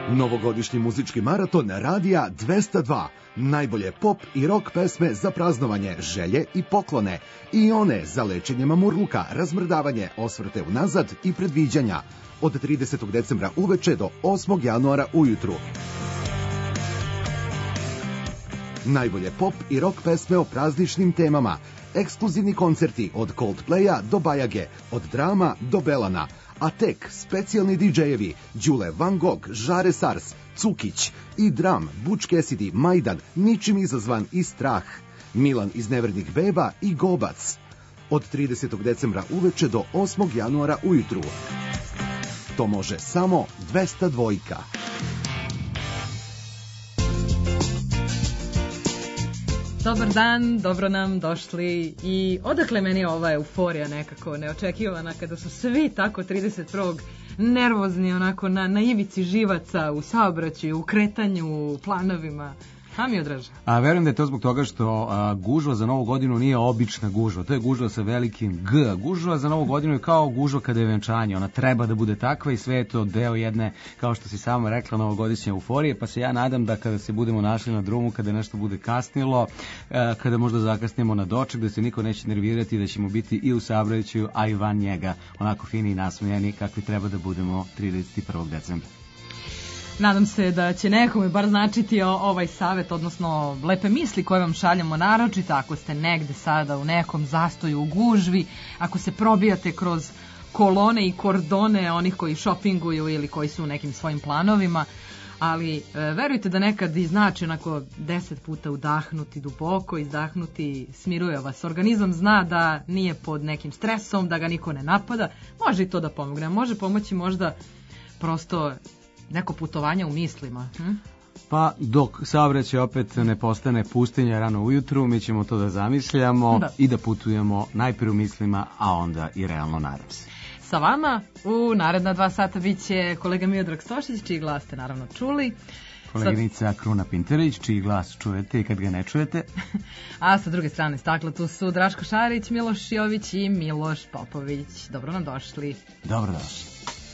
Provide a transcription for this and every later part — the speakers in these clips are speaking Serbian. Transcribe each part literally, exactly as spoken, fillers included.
Novogodišnji muzički maraton Radija dvesta dva. Najbolje pop i rock pesme za praznovanje, želje i poklone. I one za lečenje mamurluka, razmrdavanje, osvrte unazad i predviđanja. Od tridesetog decembra uveče do osmog januara ujutru. Najbolje pop i rock pesme o prazničnim temama. Ekskluzivni koncerti od Coldplaya do Bajage, od Drama do Belana. A tek specijalni didžejevi Đule Van Gogh, Žare Sars, Cukić i Dram, Butch Cassidy, Majdan, ničim izazvan i Strah, Milan iz Nevernih beba i Gobac. Od tridesetog decembra uveče do osmog januara ujutru. To može samo dvesta dva. Dobar dan, dobro nam došli i odakle meni ova euforija nekako neočekivana kada su svi tako trideset prvog nervozni onako na, na ivici živaca u saobraćaju, u kretanju, u planovima. A mi odraža. A verujem da je to zbog toga što a, gužva za novu godinu nije obična gužva, to je gužva sa velikim G. Gužva za novu godinu je kao gužva kada je venčanje, ona treba da bude takva i sve je to deo jedne, kao što si sama rekla, novogodišnje euforije, pa se ja nadam da kada se budemo našli na drumu, kada nešto bude kasnilo, a, kada možda zakasnimo na doček, da se niko neće nervirati, da ćemo biti i u saobraćaju, a i van njega, onako fini i nasmejani kakvi treba da budemo trideset prvog decembra. Nadam se da će nekome bar značiti ovaj savjet, odnosno lepe misli koje vam šaljamo, naročito ako ste negde sada u nekom zastoju u gužvi, ako se probijate kroz kolone i kordone onih koji šopinguju ili koji su u nekim svojim planovima, ali e, verujte da nekad i znači onako deset puta udahnuti duboko, izdahnuti, smiruje vas. Organizam zna da nije pod nekim stresom, da ga niko ne napada, može i to da pomogne, može pomoći možda prosto neko putovanje u mislima. Hm? Pa dok saobraćaj opet ne postane pustinja rano ujutru, mi ćemo to da zamišljamo da. I da putujemo najprije u mislima, a onda i realno, nadam se. Sa vama u naredna dva sata bit će kolega Miodrag Stošić, čiji glas ste naravno čuli. Koleginica Sad... Kruna Pinterić, čiji glas čujete i kad ga ne čujete. A sa druge strane stakla tu su Draško Šarić, Miloš Jović i Miloš Popović. Dobro nam došli. Dobro došli.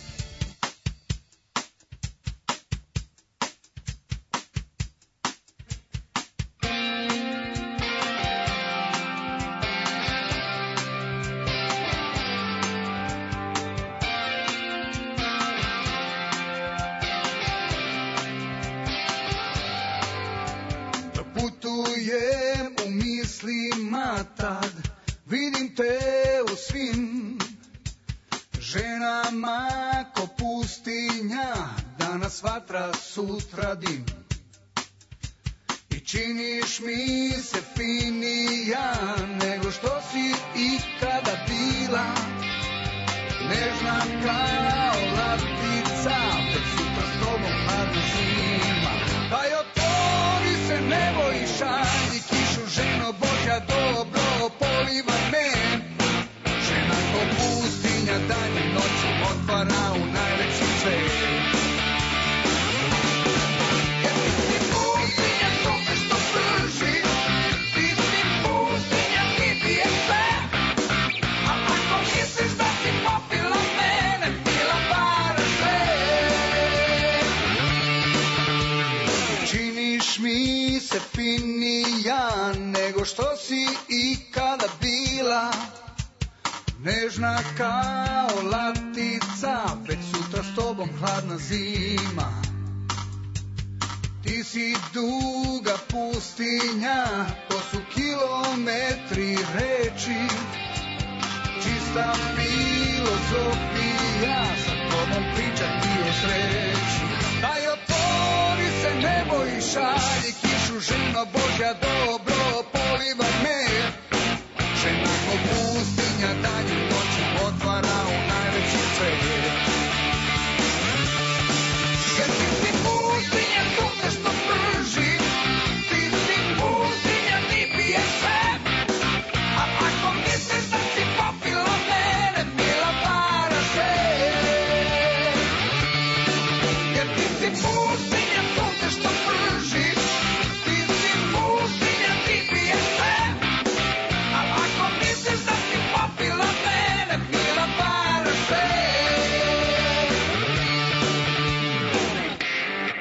Sutra dim i činiš mi se finija nego što si ikada bila, nežna kao latica, već sutra s tobom hladna zima. Daj otvori se nebo i šalji kišu, ženo Božja dobro poliva me. Žena ko pustinja danjem noću otvara u najveći svet. Finija nego što si ikada bila, nežna kao latica, već sutra s tobom hladna zima. Ti si duga pustinja, to su kilometri reči, čista filozofija, sa tobom pričati o sreći. Daj otvori se nebo i šalji kišu, ženo Božja dobro poliva me. Žena ko pustinja danju noću otvara u najveći svet. Jer ti si pustinja sunce što prži, ti si pustinja, ti pije sve. A ako misliš da si popila mene, pila para se. Jer ti si pustinja sunce što prži, ti si pustinja, ti pije sve. A ako misliš da si popila mene, pila para se.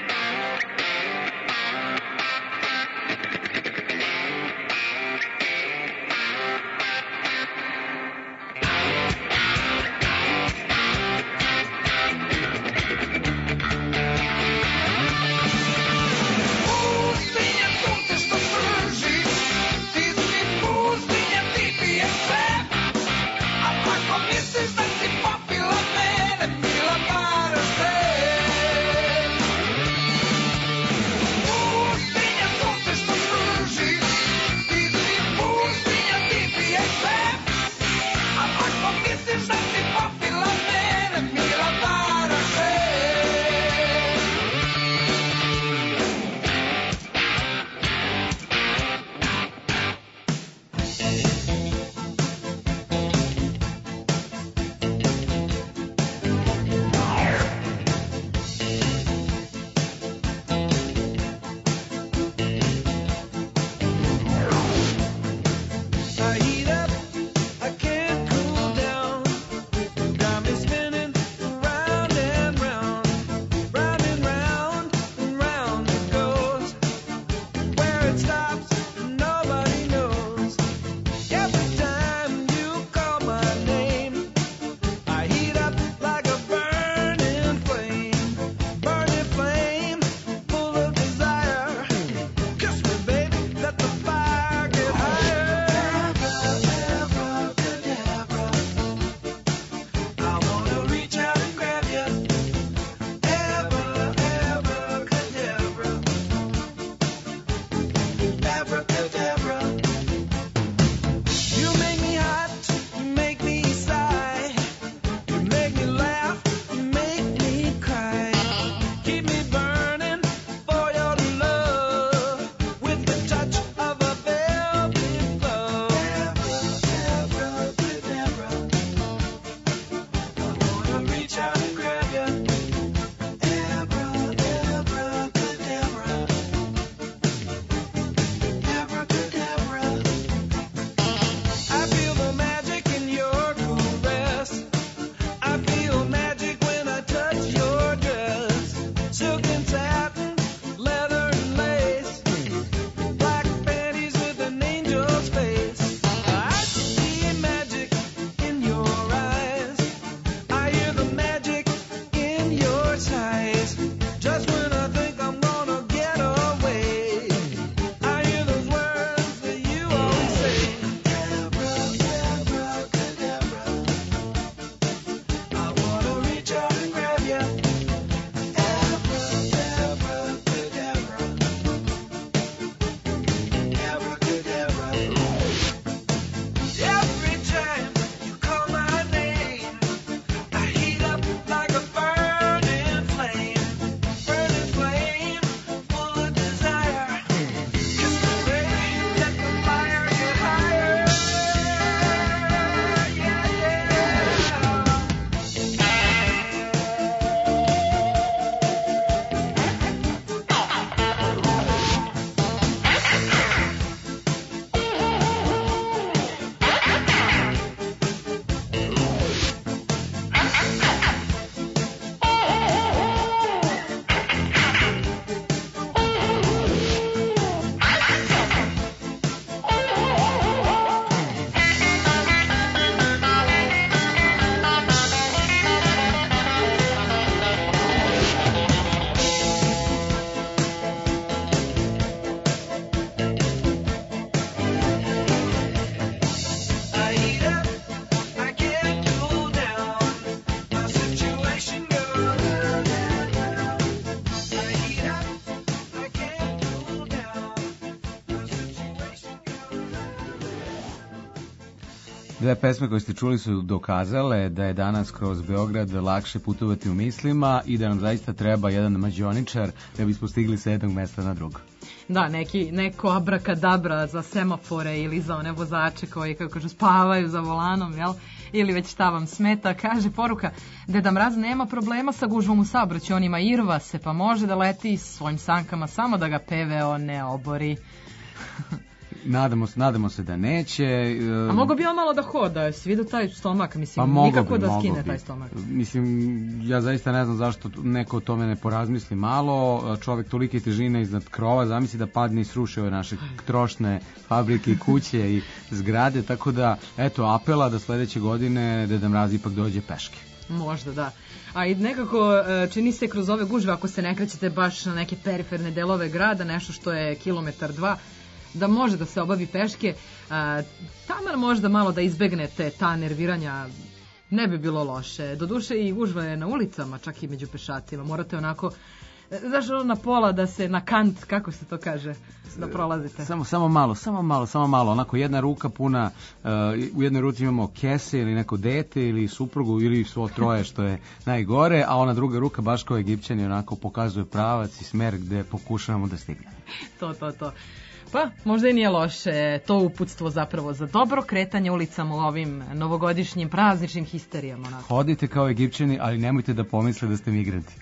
Dve pesme koje ste čuli su dokazale da je danas kroz Beograd lakše putovati u mislima i da nam zaista treba jedan mađioničar da bismo stigli sa jednog mesta na drugo. Da, neki, neko abrakadabra za semafore ili za one vozače koji, kako kažu, spavaju za volanom, jel? Ili već šta vam smeta. Kaže poruka, Deda Mraz nema problema sa gužvom u saobraćaju, on ima irva se, pa može da leti svojim sankama, samo da ga P V O ne obori. Nadamo se, nadamo se da neće. A mogo bi on malo da hoda, si vidio taj stomak, mislim, pa nikako bi, da skine bi. taj stomak. Mislim, ja zaista ne znam zašto neko o tome ne porazmisli malo, čovek tolike težine iznad krova, zamisli da padne i sruši ove naše trošne fabrike i kuće i zgrade, tako da, eto, apela da sledeće godine Deda Mraz ipak dođe peške. Možda, da. A i nekako čini se kroz ove gužve, ako se ne krećete baš na neke periferne delove grada, nešto što je kilometar dva, da može da se obavi peške, a, taman možda malo da izbegnete ta nerviranja, ne bi bilo loše. Doduše i gužva je na ulicama, čak i među pešacima. Morate onako, znaš, na pola da se, na kant, kako se to kaže, da prolazite. Samo, samo malo, samo malo, samo malo. Onako jedna ruka puna, uh, u jednoj ruci imamo kese ili neko dete ili suprugu ili svo troje što je najgore, a ona druga ruka baš kao Egipćani onako pokazuje pravac i smer gde pokušavamo da stignemo. To, to, to. Pa, možda i nije loše to uputstvo zapravo za dobro kretanje ulicama u ovim novogodišnjim prazničnim histerijama. Onako. Hodite kao Egipćani, ali nemojte da pomisle da ste migranti.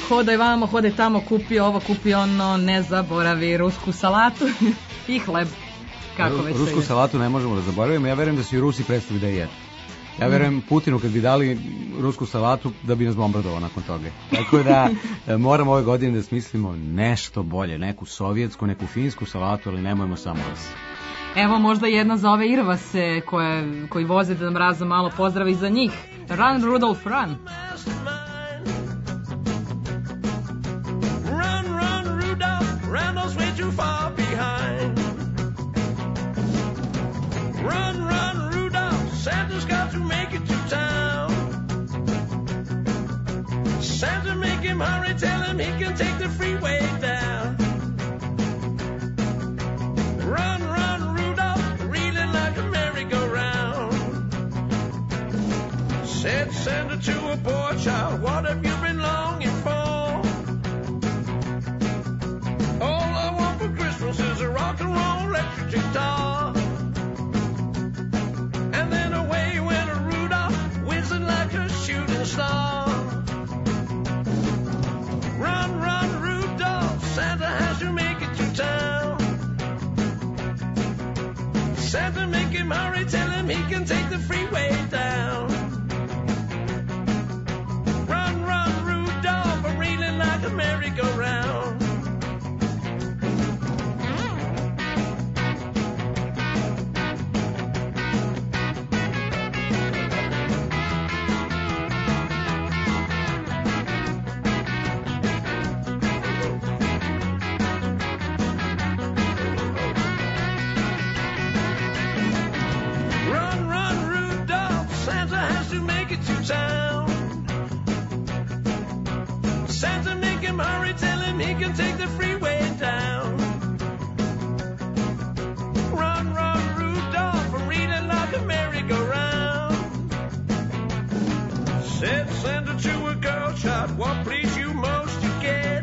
hodaj vamo, hodaj tamo, kupi ovo, kupi ono, ne zaboravi rusku salatu i hleb. Kako već Rusku salatu ne možemo da zaboravimo, ja verujem da su i Rusi predstavili da je jedu. Ja verujem Putinu kad bi dali rusku salatu da bi nas bombardovao nakon toga. Tako da moramo ove godine da smislimo nešto bolje, neku sovjetsku, neku finsku salatu, ali nemojmo samo Rus. Evo možda jedna za ove Irvase koje, koji voze da nam Raza malo pozdravi za njih. Run Rudolph run. Run, run, Rudolph, Randall's way too far behind. Run, run, Rudolph, Santa's got to make it to town. Santa, make him hurry, tell him he can take the freeway down. Run, run, Rudolph, reeling like a merry-go-round. Said Santa to a boy child, what have you been longing for? All I want for Christmas is a rock and roll electric guitar. And then away went a Rudolph, whizzing like a shooting star. Run, run, Rudolph, Santa has to make it to town. Santa, make him hurry, tell him he can take the freeway down. Run, run, Rudolph, I'm reeling like a merry-go-round. Run, run, Rudolph, Santa has to make it to town. Santa, make him hurry, tell him he can take the freeway down. Run, run, Rudolph, I'm reeling like a merry-go-round. Said Santa to a girl child, what please you most to get?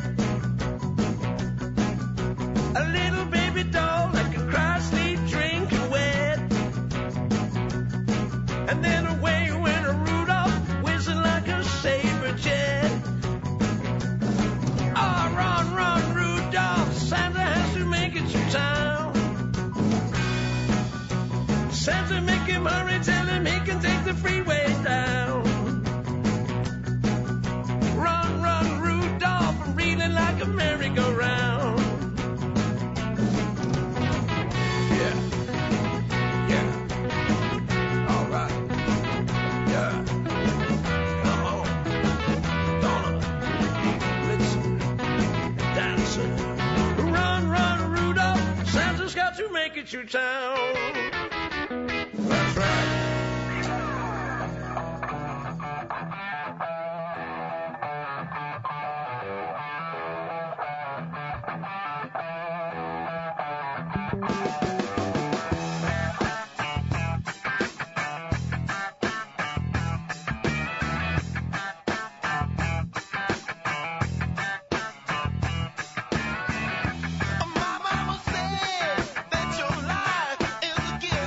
A little baby doll that can cry, sleep, drink, and wet. And then away went a Rudolph, whizzing like a saber jet. Ah, oh, run, run, Rudolph, Santa has to make it to town. Santa, make him hurry, tell him he can take the freeway down. Run, run, Rudolph, I'm reeling like a merry-go-round. Yeah, yeah, all right, yeah, come on, Donna, Blitzen, Dancer. Run, run, Rudolph, Santa's got to make it to town. That's right. My mama said that your life is a gift.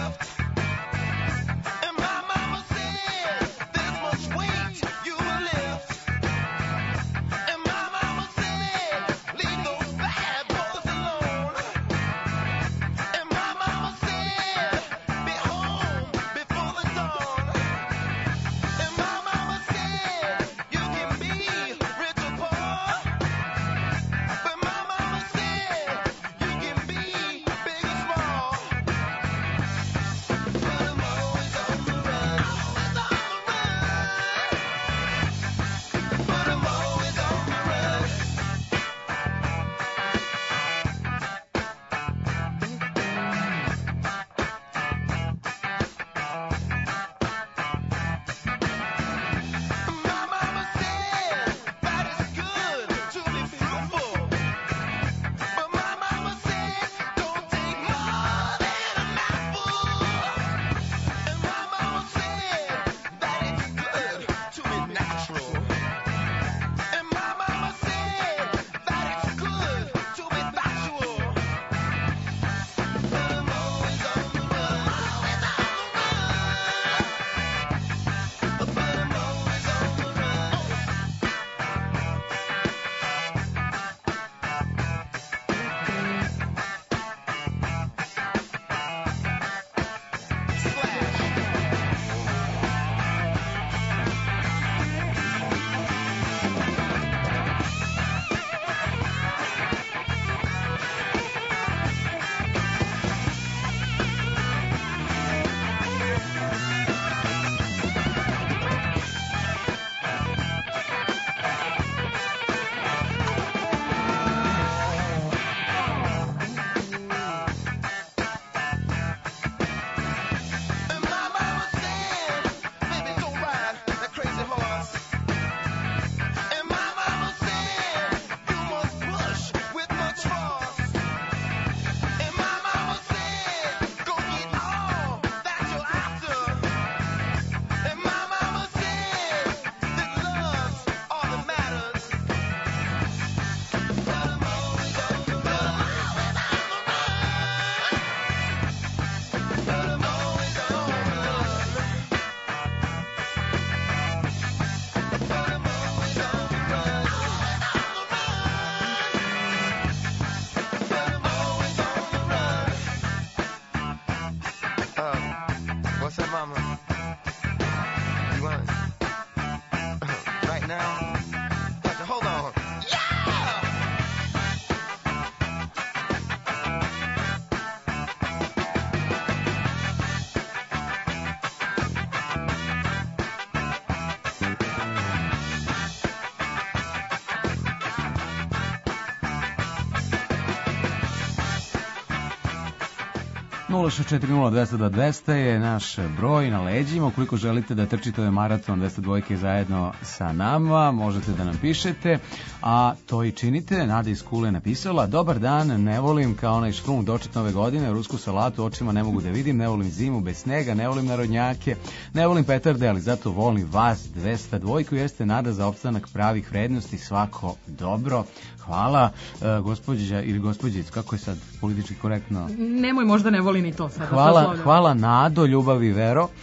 nula šest četiri nula dvesta dva dvesta je naš broj na leđima. Ukoliko želite da trčite ovaj maraton dvesta dva zajedno sa nama, možete da nam pišete, a to i činite. Nada iz Kule napisala: dobar dan, ne volim kao onaj škrung doček nove godine, rusku salatu očima ne mogu da vidim, ne volim zimu bez snega, ne volim narodnjake, ne volim petarde, ali zato volim vas. Dvesta dva jeste nada za opstanak pravih vrednosti, svako dobro. Hvala, uh, gospođa ili gospođic, kako je sad politički korektno? Nemoj, možda ne voli ni to sad. Hvala, hvala Nado, ljubav i vero. Uh,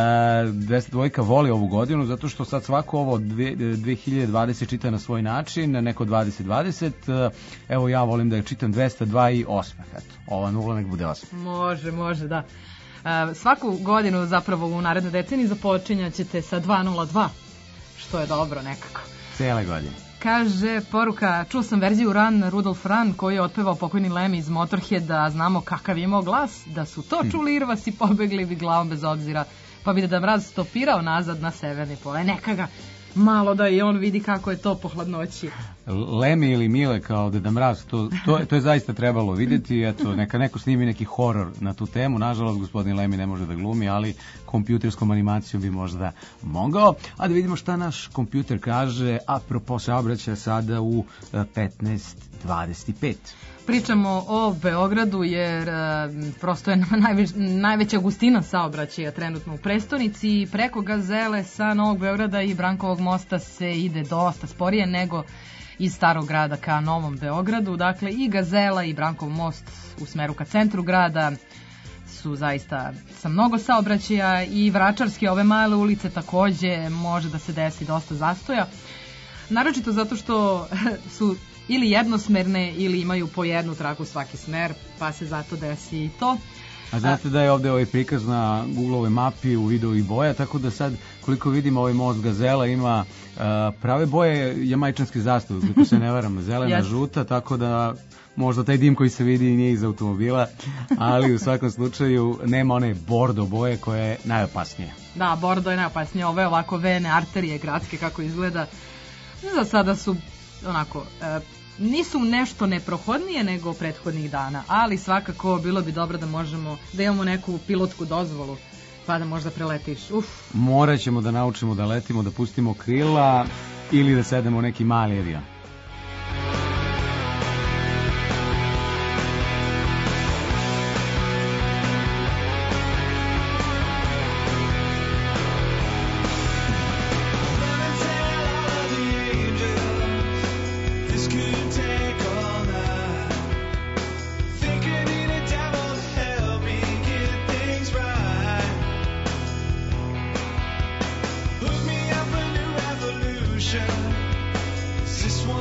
dvesta dva voli ovu godinu zato što sad svako ovo dve hiljade dvadeset čita na svoj način, neko dvadeset dvadeset. Uh, evo ja volim da je čitam dvesta dva i osmeh. Eto, ova nula nek bude osmeh. Može, može, da. Uh, svaku godinu zapravo u narednoj deceniji započinjat ćete sa dva nula dva, što je dobro nekako. Cijele godine. Kaže, poruka, čuo sam verziju Run, Rudolf Run, koji je otpevao pokojni Lemmy iz Motorheada, znamo kakav je imao glas, da su to čuli Irvasi, pobegli bi glavom bez obzira, pa bi Deda Mraz stopirao nazad na severni pole. Neka ga malo da i on vidi kako je to po hladnoći. Lemmy ili Mile kao Deda Mraz, to, to, to je zaista trebalo vidjeti, eto, neka neko snimi neki horor na tu temu, nažalost gospodin Lemmy ne može da glumi, ali kompjuterskom animacijom bi možda mogao. A da vidimo šta naš kompjuter kaže, apropo saobraćaja sada u petnaest dvadeset pet. Pričamo o Beogradu jer e, prosto je najveć, najveća gustina saobraćaja trenutno u prestonici i preko Gazele sa Novog Beograda i Brankovog mosta se ide dosta sporije nego iz Starog grada ka Novom Beogradu. Dakle, i Gazela i Brankov most u smeru ka centru grada su zaista sa mnogo saobraćaja i Vračarske, ove male ulice takođe može da se desi dosta zastoja. Naročito zato što su ili jednosmerne ili imaju po jednu traku svaki smer, pa se zato desi i to. A znate da je ovde ovaj prikaz na Google-ovoj mapi u videu i boja, tako da sad koliko vidimo ovaj most Gazela ima uh, prave boje jamajčanske zastave, kako se ne varam, zelena, yes. žuta, tako da možda taj dim koji se vidi nije iz automobila, ali u svakom slučaju nema one bordo boje koja je najopasnija. Da, bordo je najopasnija, ove ovako vene arterije gradske kako izgleda, za sada su onako... Uh, nisu nešto neprohodnije nego prethodnih dana, ali svakako bilo bi dobro da možemo, da imamo neku pilotsku dozvolu, pa da možda preletiš. Uf. Morat ćemo da naučimo da letimo, da pustimo krila ili da sedemo u neki mali avion. This one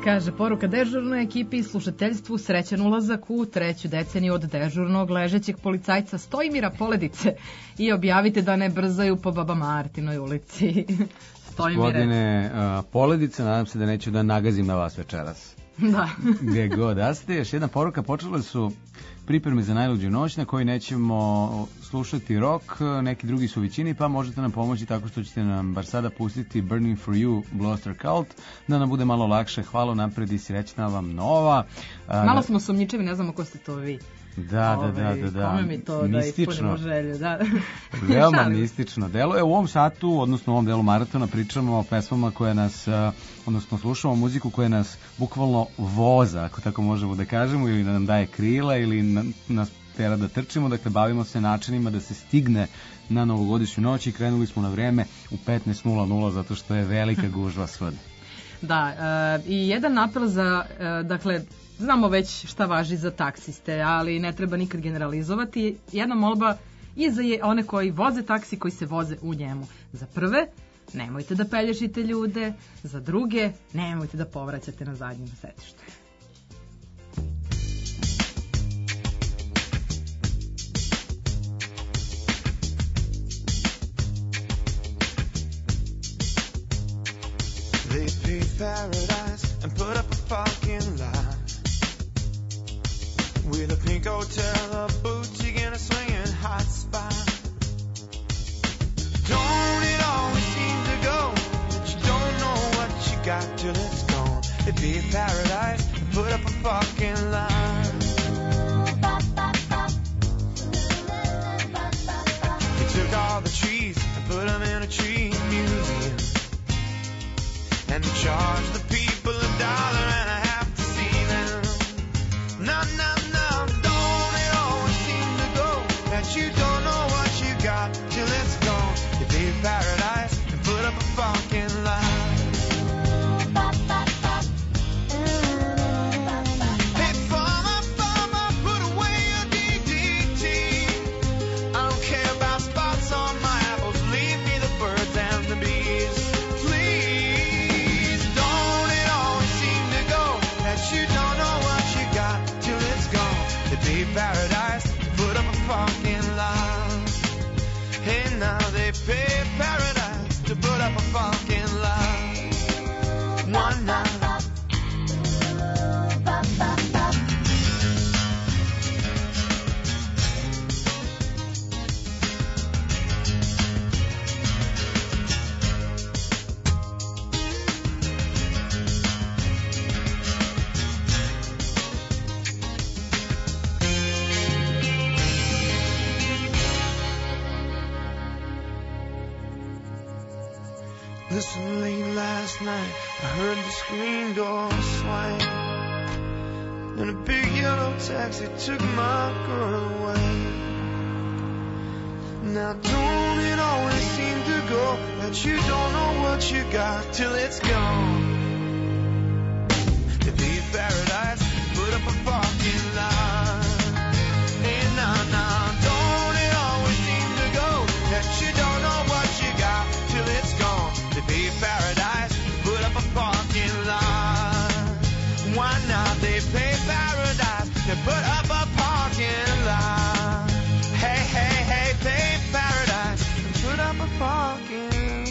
Kaže, poruka dežurnoj ekipi i slušateljstvu, srećan ulazak u treću deceniju od dežurnog ležećeg policajca Stojmira Poledice i objavite da ne brzaju po Baba Martinoj ulici. Stojmire. Gospodine uh, Poledice, nadam se da neću da nagazim na vas večeras. Da. Gde god da ste, još jedna poruka, počele su pripreme za najluđu noć na kojoj nećemo slušati rock, neki drugi su u većini, pa možete nam pomoći tako što ćete nam bar sada pustiti Burning for You, Gloucester Cult, da nam bude malo lakše. Hvala napred i srećna vam nova. Malo smo sumnjičevi, ne znamo ko ste to vi. Da, Ove, da, da, da. Kome mi to mistično, da ispunimo želju, da. Veoma mistično delo. E, u ovom satu, odnosno u ovom delu maratona, pričamo o pesmama koje nas, odnosno slušamo muziku koja nas bukvalno voza, ako tako možemo da kažemo, ili nam daje krila, ili nas tera da trčimo. Dakle, bavimo se načinima da se stigne na novogodišnju noć i krenuli smo na vreme u petnaest nula nula zato što je velika gužva svuda. Da, e, i jedan apel za, e, dakle, znamo već šta važi za taksiste, ali ne treba nikad generalizovati. Jedna molba i za one koji voze taksi, koji se voze u njemu. Za prve, nemojte da pelješite ljude. Za druge, nemojte da povraćate na zadnjem setištu. They paved paradise and put up a fucking lie with a pink hotel, a boutique, and a swinging hot spot. Don't it always seem to go that you don't know what you got till it's gone? They paved paradise and put up a fucking lie. They took all the trees and put them in a tree museum and charge the people a dollar and a half to see them. No, no, no, don't it always seem to go that you don't know what you got till it's gone? You paved paradise and put up a fucking lie. Hey, farmer, farmer, put away your D D T. I don't care about spots on my apples, leave me the birds and the bees. You don't know what you got till it's gone. They paved paradise, put up a fucking lie. Hey, now they paved paradise to put up a fucking lie. One night. Listen, late last night, I heard the screen door swing, and a big yellow taxi took my girl away. Now don't it always seem to go that you don't know what you got till it's gone? They paved paradise, put up a fucking line. Hey, nah, nah, don't it always seem to go that you don't know what you got till it's gone? They paved paradise, put up a parking lot. Why not? They paved paradise, they put up a parking lot. Hey, hey, hey, paved paradise, put up a parking lot.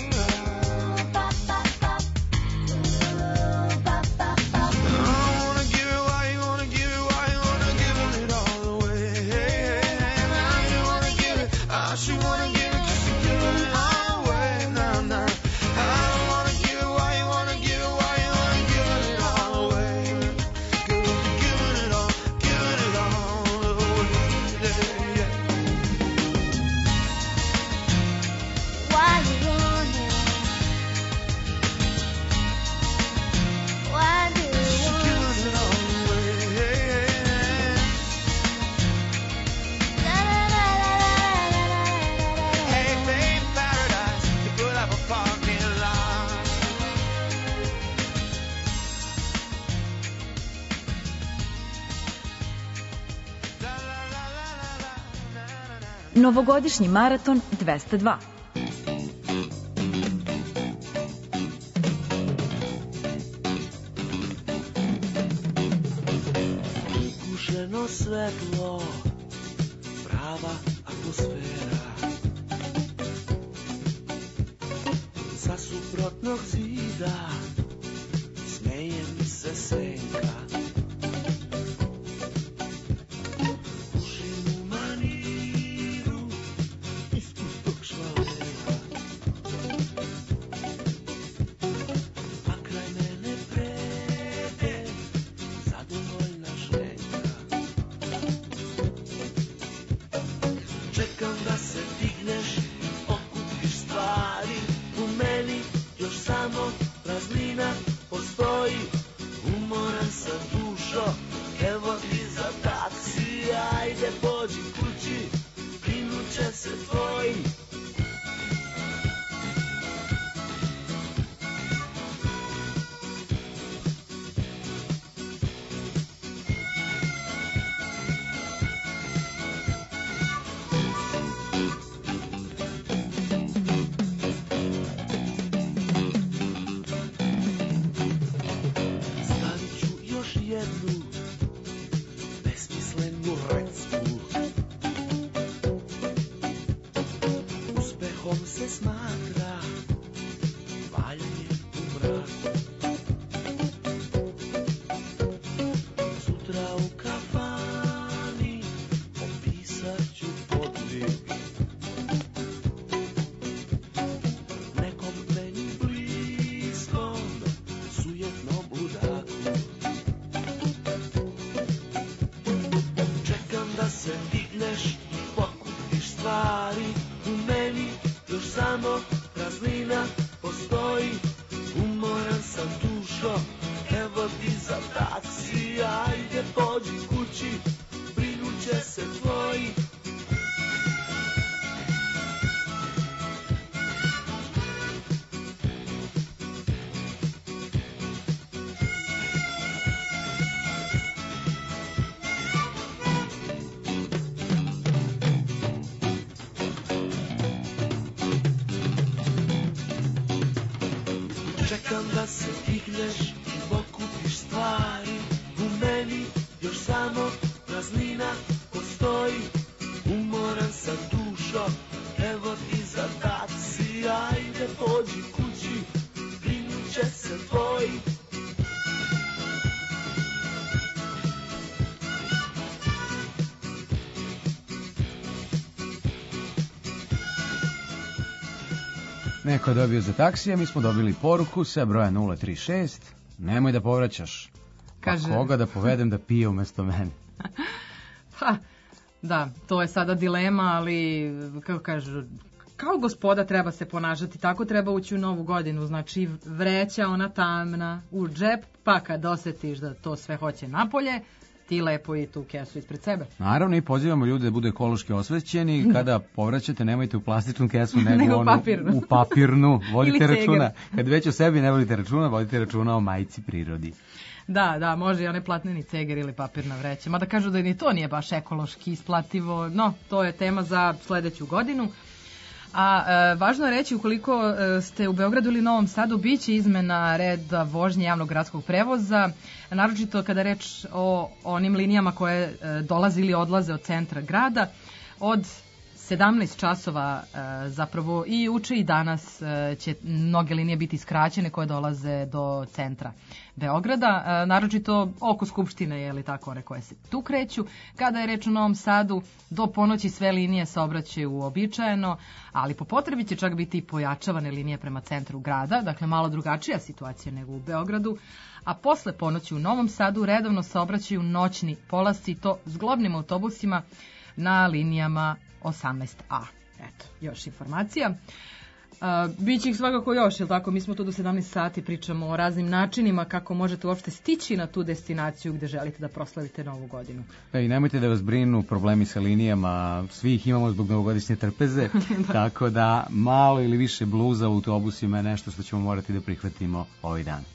Novogodišnji maraton dvesta dva. crveno svetlo, prava atmosfera. Sa suprotnog zida smeje mi se senka. Pušim u maniru iz pustog švalera, a kraj mene prede zadovoljna ženka. Čekam da se digneš, okupiš stvari, u meni još samo praznina postoji. Umoran sam dušo, evo ti za taksi, ajde pođi kući, brinut će se tvoji. Čekam da se digneš i pokupiš stvari, u meni još samo praznina postoji. Umoran sam dušo, evo ti za taksi, ajde pođi kući, brinut će se tvoji. Neko je dobio za taksija, mi smo dobili poruku sa broja nula tri šest. Nemoj da povraćaš. Kaže... Pa koga da povedem da pije umesto mene? Ha, da, to je sada dilema, ali kako kažu, kao gospoda treba se ponašati, tako treba ući u novu godinu, znači vreća ona tamna u džep, pa kad osetiš da to sve hoće napolje, ti lepo i tu kesu ispred sebe. Naravno, i pozivamo ljude da budu ekološki osvećeni. Kada povraćate, nemojte u plastičnu kesu, nego, nego ono, u papirnu. Vodite računa. Kad već o sebi ne vodite računa, vodite računa o majci prirodi. Da, da, može i onaj platneni ceger ili papirna vreća. Mada kažu da ni to nije baš ekološki isplativo. No, to je tema za sledeću godinu. A e, važno je reći, ukoliko e, ste u Beogradu ili Novom Sadu, biće izmena reda vožnje javnog gradskog prevoza, naročito kada je reč o onim linijama koje e, dolaze ili odlaze od centra grada. Od sedamnaest časova e, zapravo i uče i danas e, će mnoge linije biti skraćene koje dolaze do centra Beograda, e, naročito oko Skupštine, je li tako, one koje se tu kreću. Kada je reč o Novom Sadu, do ponoći sve linije saobraćaju uobičajeno, ali po potrebi će čak biti i pojačavane linije prema centru grada, dakle malo drugačija situacija nego u Beogradu, a posle ponoći u Novom Sadu redovno saobraćaju noćni polasci, i to zglobnim autobusima na linijama osamnaest A. Eto, još informacija. Uh, Biće ih svakako još, jel tako? Mi smo tu do sedamnaest sati, pričamo o raznim načinima kako možete uopšte stići na tu destinaciju gde želite da proslavite Novu godinu. E, i nemojte da vas brinu problemi sa linijama, svi ih imamo zbog novogodišnje trpeze, da. Tako da malo ili više bluza u autobusima je nešto što ćemo morati da prihvatimo ovaj dan.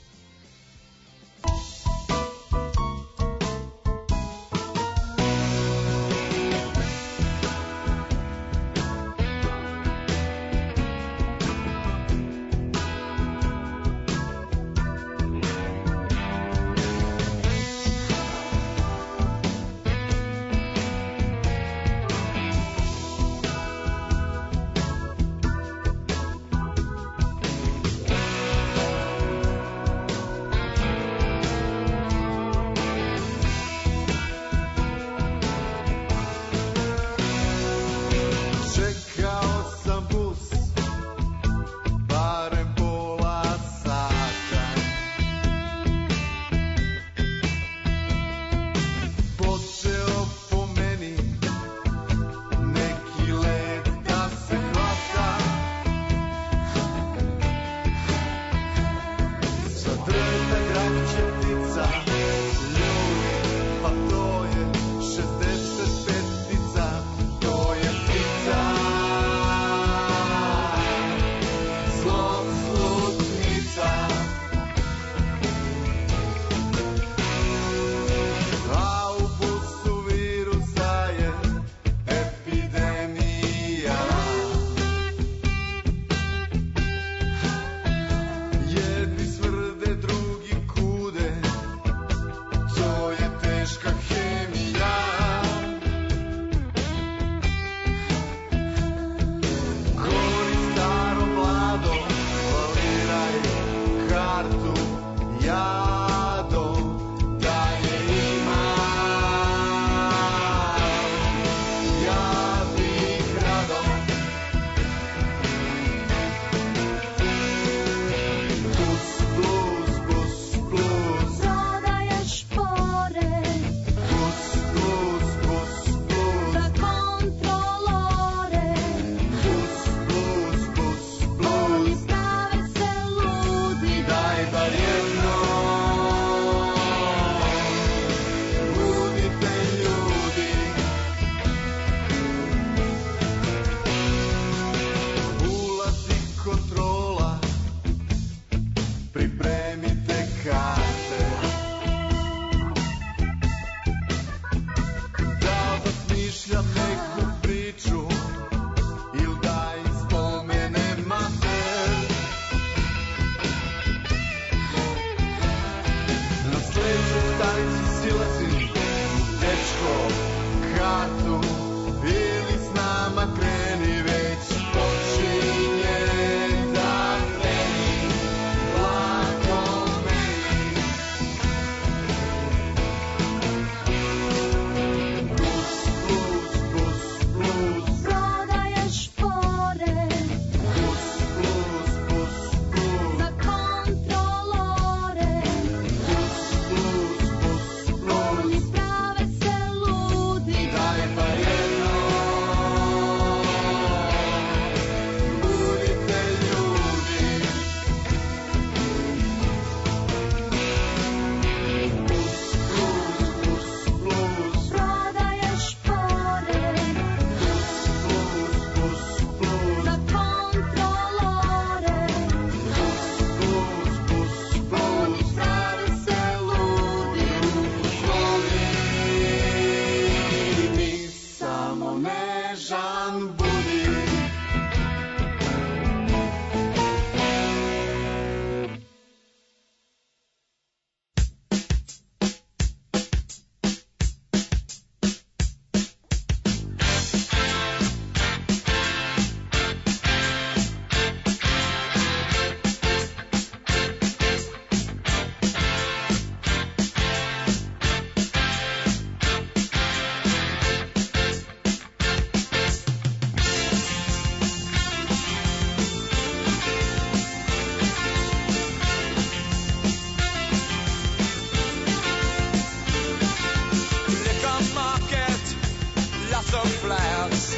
flats.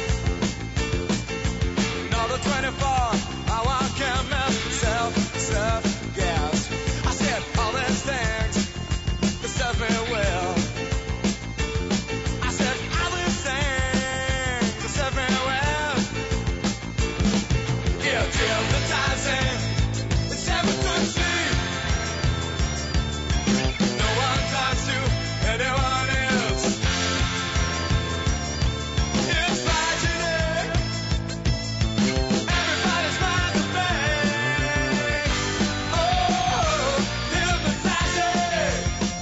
Another twenty-four hour chemist, self, self, gas. I said all these things that serve me well. I said all these things that serve me well. Yeah, hypnotizing, it's never to see. No one talks to anyone else. It's frightening. Everybody's mind to bang. Oh, hypnotizing.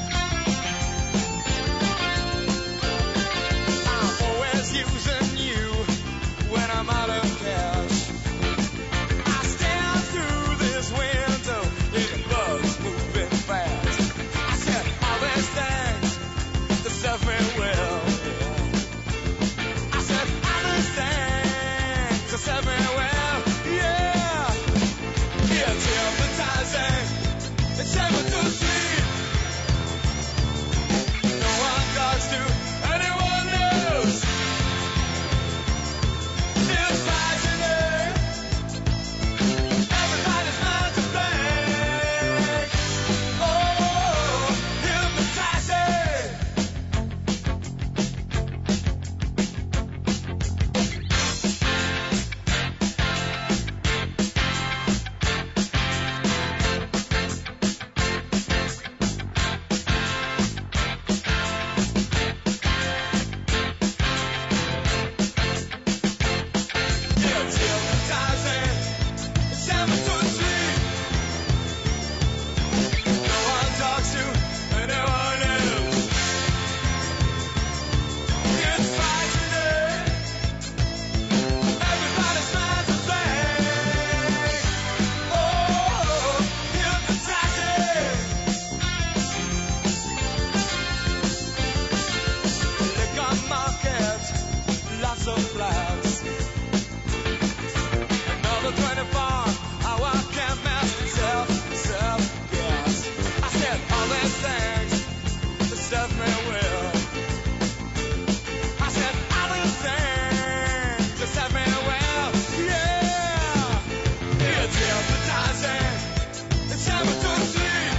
I'm always using you when I'm out of cash. I stand through this window, letting bugs moving fast. I said all these things that serve me well. I said all these things that serve me well. Yeah, it's hypnotizing. It's never to sleep. No one talks to anyone else. It's frightening. Everybody's mind to bang. Oh, hypnotizing. It's hypnotizing. It's never to sleep. No one talks to anyone else. It's frightening. Everybody's mind to bang. Oh, hypnotizing. Liquor market, lots of flats. Another twenty-four hour chemist, self, self, gas. I said all these things that serve me well. I said all these things that serve me well. Yeah, it's hypnotizing. It's never to sleep.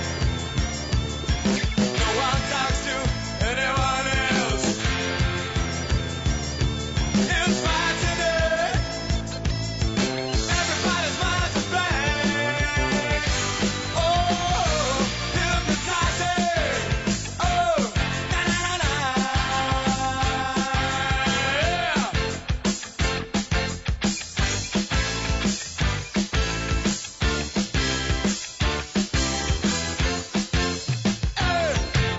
No one talks to anyone else. It's frightening. Everybody's mind to bang. Oh, hypnotizing. Oh, na na na na. Yeah. Hey.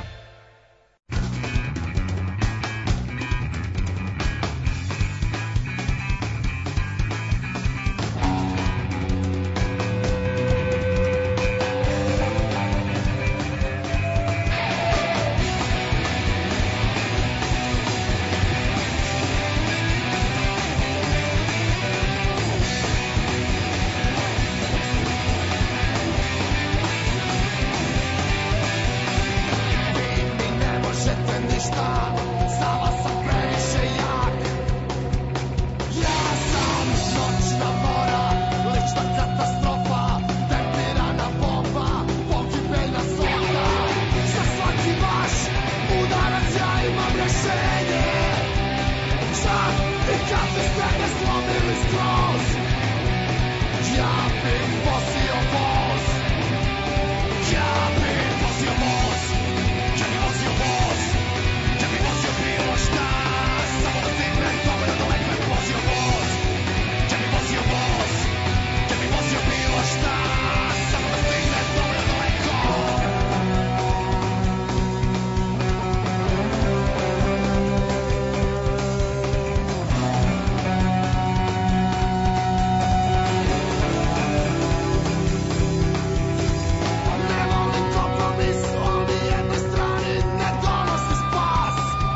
Ne možete ništa, za vas sam previše jak. Ja sam noćna mora, lična katastrofa, tempirana bomba, pogibeljna sonda. Za svaki vaš udarac ja imam rešenje. Čak i kad biste me slomili skroz, ja bih vozio voz. Ja bih vozio voz. Ja bih vozio voz. Ja bih vozio bilo šta, samo da stignem dovoljno daleko. Ja bih vozio voz. Ja bih vozio voz. Ja bih vozio bilo šta, samo da stignem dovoljno daleko. Ne volim kompromis, on mi jednoj strani ne donosi spas.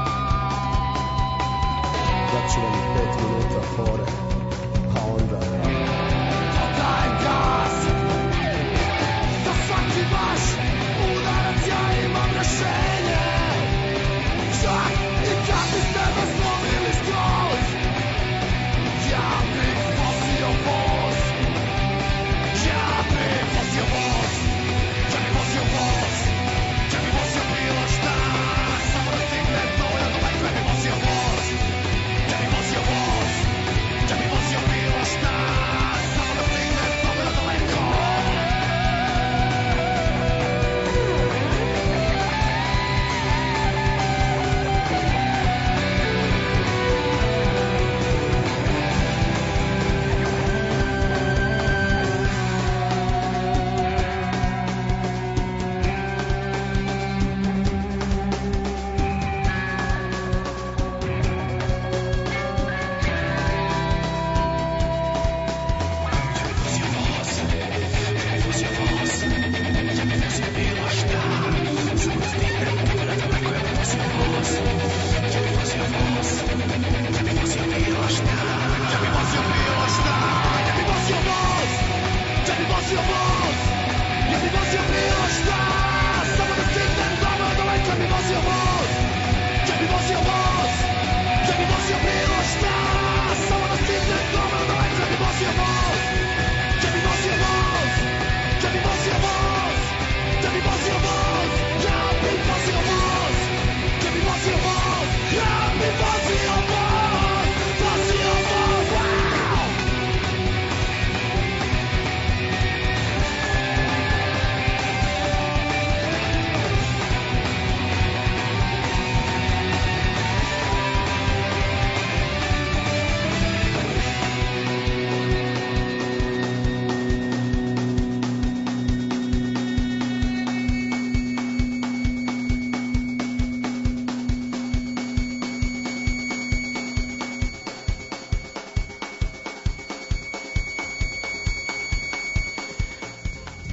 Daću vam pet minuta fore, a onda Dodaj gas. Za svaki vaš udarac ja imam rešenje. Čak i kad biste me slomili skroz,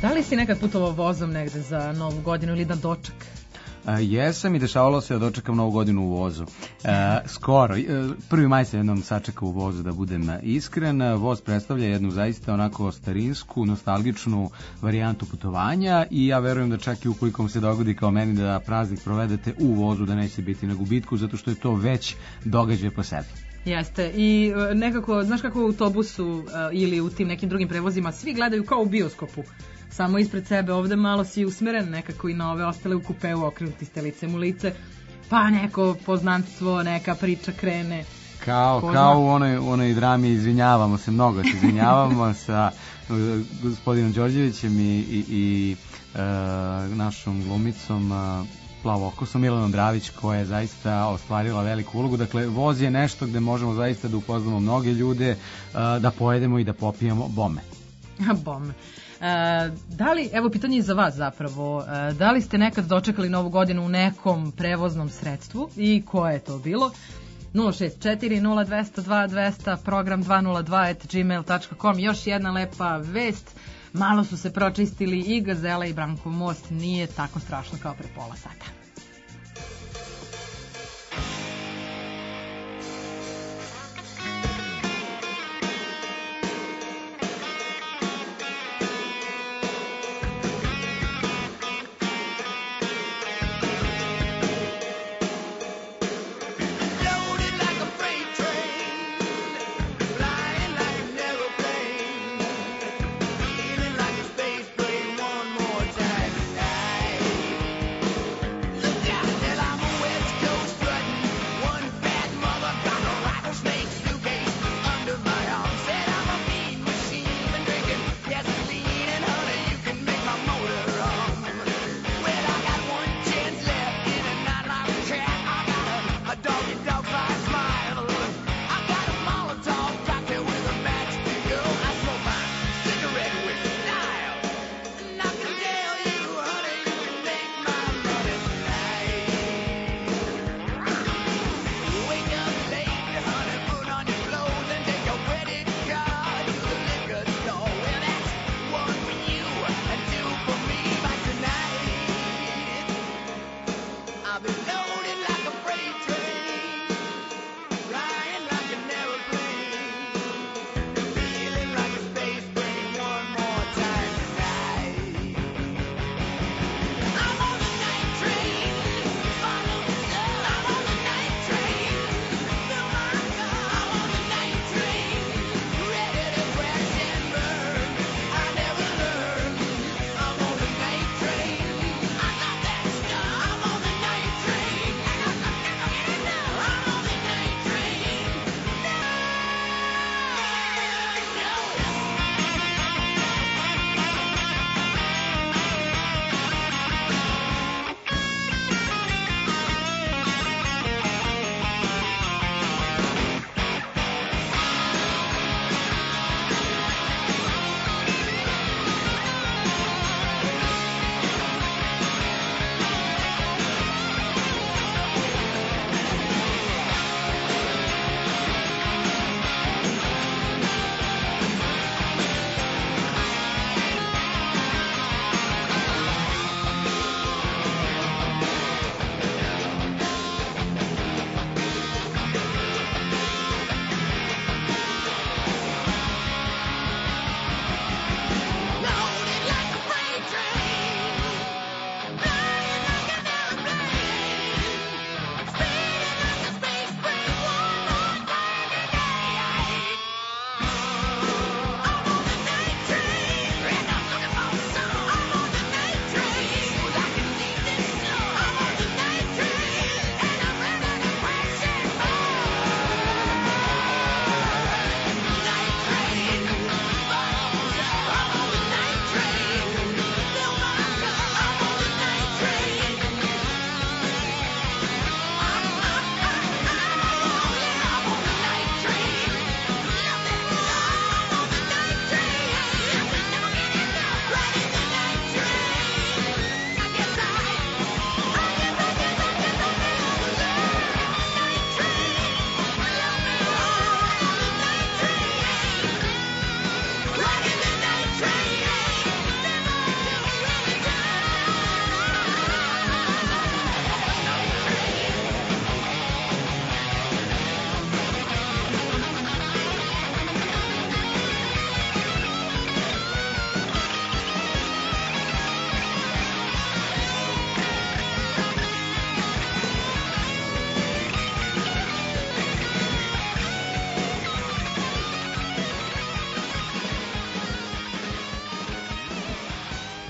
Da li si nekad putovao vozom negde za Novu godinu ili na doček? A, jesam i dešavalo se da dočekam Novu godinu u vozu. A, skoro, prvi maj se jednom sačekao u vozu, da budem iskren. Voz predstavlja jednu zaista onako starinsku, nostalgičnu varijantu putovanja i ja verujem da čak i ukoliko se dogodi kao meni da praznik provedete u vozu, da neće biti na gubitku, zato što je to već događaj po sebi. Jeste, i nekako, znaš kako u autobusu uh, ili u tim nekim drugim prevozima svi gledaju kao u bioskopu, samo ispred sebe, ovde malo si usmeren nekako i na ove ostale u kupeu, okrenuti ste licem u lice, pa neko poznanstvo, neka priča krene. Kao, kao u onoj, onoj drami izvinjavamo se, mnogo se izvinjavamo sa uh, gospodinom Đorđevićem i, i, i uh, našom glumicom uh, plavokosom Milanom Dravić, koja je zaista ostvarila veliku ulogu. Dakle, voz je nešto gde možemo zaista da upoznamo mnoge ljude, da pojedemo i da popijemo bome. Bome. Da li, evo pitanje i za vas zapravo, da li ste nekad dočekali Novu godinu u nekom prevoznom sredstvu i koje je to bilo? nula šest četiri nula dva zero dva dva zero zero, program dva nula dva at gmail dot com. Još jedna lepa vest. Malo su se pročistili i Gazela i Brankov most, nije tako strašno kao pre pola sata.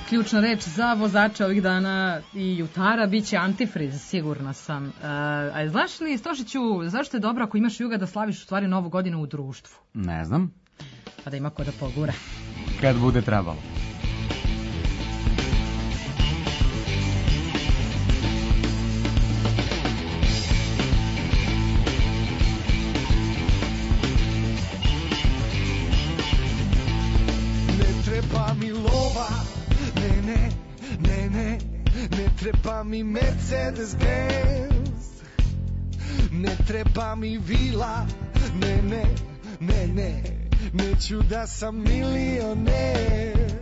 ključna reč za vozača ovih dana i jutara biće antifriz, sigurna sam. Uh, a znaš li, Stošiću, zašto je dobro ako imaš juga da slaviš u stvari novu godinu u društvu? Ne znam. Pa da ima ko da pogura. Kad bude trebalo. Ne treba mi lova, ne, ne, ne, ne, ne treba mi Mercedes Benz, ne treba mi vila, ne, ne, ne, ne, neću da sam milioner.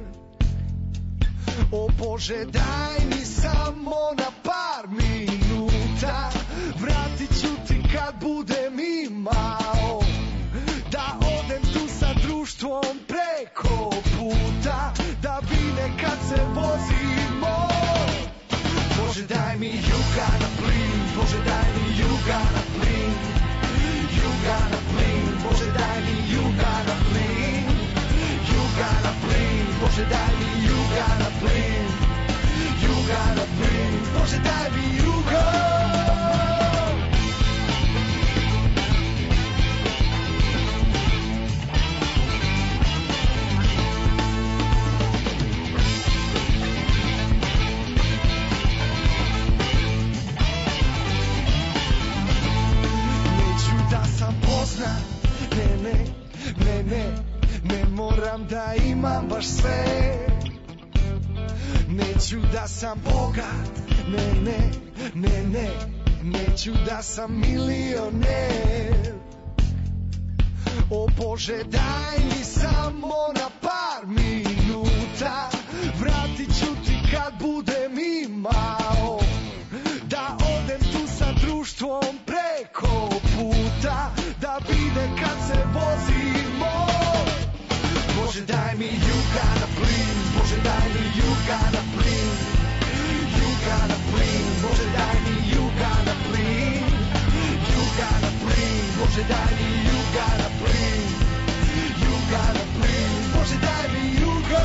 O Bože, daj mi samo na par minuta, vratit ću ti kad budem imao, da odem tu sa društvom preko puta, da vine kad se vozimo. Bože, daj mi juga na plin, Bože, daj mi juga na plin, juga na plin, Bože, daj mi juga na plin, juga na plin, Bože, daj mi juga na plin, juga na plin, Bože, daj mi juga. Ne, ne, ne, ne, ne moram da imam baš sve. Neću da sam bogat, ne, ne, ne, ne, neću da sam milioner. O Bože, daj mi samo na par minuta, vratit ću ti kad budem imao, da odem tu sa društvom preko puta, da vide kad se vozimo. Bože, daj mi juga na plin, Bože, daj mi juga na plin, juga na plin, Bože, daj mi juga na plin, juga na plin, Bože, daj mi juga na plin, juga na plin, Bože, daj mi juga.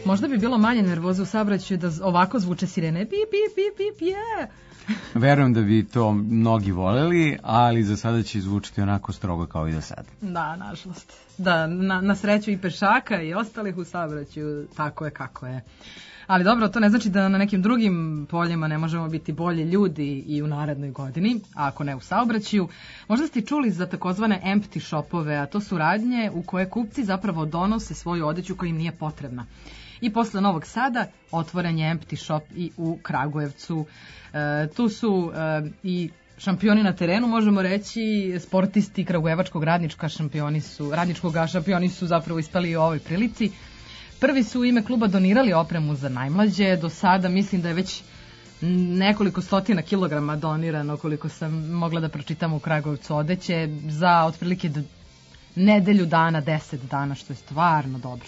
Možda bi bilo manje nervoze u saobraćaju da z- ovako zvuče sirene. Pip, pip, pip, pip, je. Verujem da bi to mnogi voleli, ali za sada će zvučiti onako strogo kao i do sada. Da, nažalost. Da, na, na sreću i pešaka i ostalih u saobraćaju tako je kako je. Ali dobro, to ne znači da na nekim drugim poljima ne možemo biti bolji ljudi i u narednoj godini, a ako ne u saobraćaju. Možda ste čuli za takozvane empty shopove, a to su radnje u koje kupci zapravo donose svoju odeću koja im nije potrebna. I posle Novog Sada otvoren je empty shop i u Kragujevcu. E, tu su e, i šampioni na terenu, možemo reći, sportisti kragujevačkog radnička šampioni su, radničkog šampioni su zapravo ispali i u ovoj prilici. Prvi su u ime kluba donirali opremu za najmlađe, do sada mislim da je već nekoliko stotina kilograma donirano, koliko sam mogla da pročitam u Kragujevcu odeće, za otprilike nedelju dana, deset dana, što je stvarno dobro.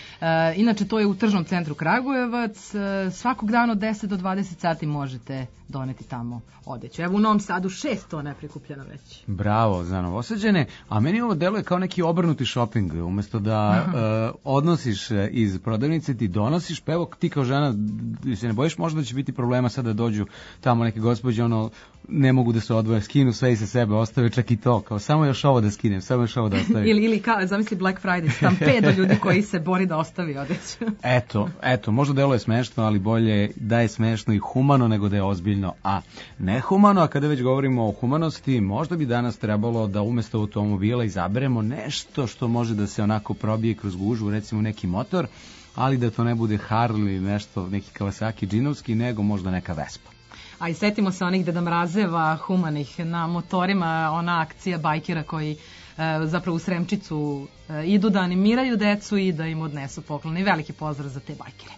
E, inače, to je u tržnom centru Kragujevac, e, svakog dana od deset do dvadeset sati možete doneti tamo odeću. Evo u Novom Sadu šest tona je prikupljeno već. Bravo za Novosađane, a meni ovo deluje kao neki obrnuti shopping, umesto da uh, odnosiš iz prodavnice, ti donosiš, pa evo ti kao žena se ne bojiš možda da će biti problema sada da dođu tamo neke gospođe, ono, ne mogu da se odvoje, skinu sve i sa sebe, ostave čak i to, kao samo još ovo da skinem, samo još ovo da ostavim. ili, ili kao, zamisli Black Friday, stampedo ljudi koji se bori da ostavi odeću. Eto, eto, možda deluje smešno, ali bolje da je smešno i humano nego da je ozbiljno, a nehumano. A kada već govorimo o humanosti, možda bi danas trebalo da umesto automobila izaberemo nešto što može da se onako probije kroz gužvu, recimo neki motor, ali da to ne bude Harley ili nešto, neki Kawasaki džinovski, nego možda neka Vespa. A i setimo se onih Deda Mrazeva humanih na motorima, ona akcija bajkera koji e, zapravo u Sremčicu e, idu da animiraju decu i da im odnesu poklon. I veliki pozdrav za te bajkere.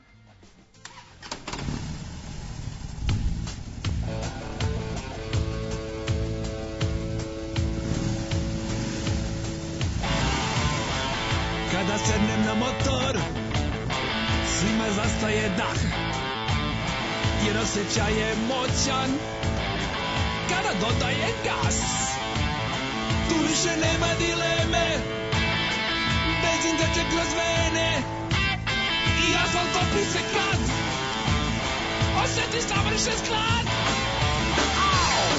Kada sednem na motor, svima zastaje dah, jer osjećaj je moćan kada dodaje gas. Tu više nema dileme, benzin teče kroz vene i asfalt topi se kad osjetiš savršen sklad. Au!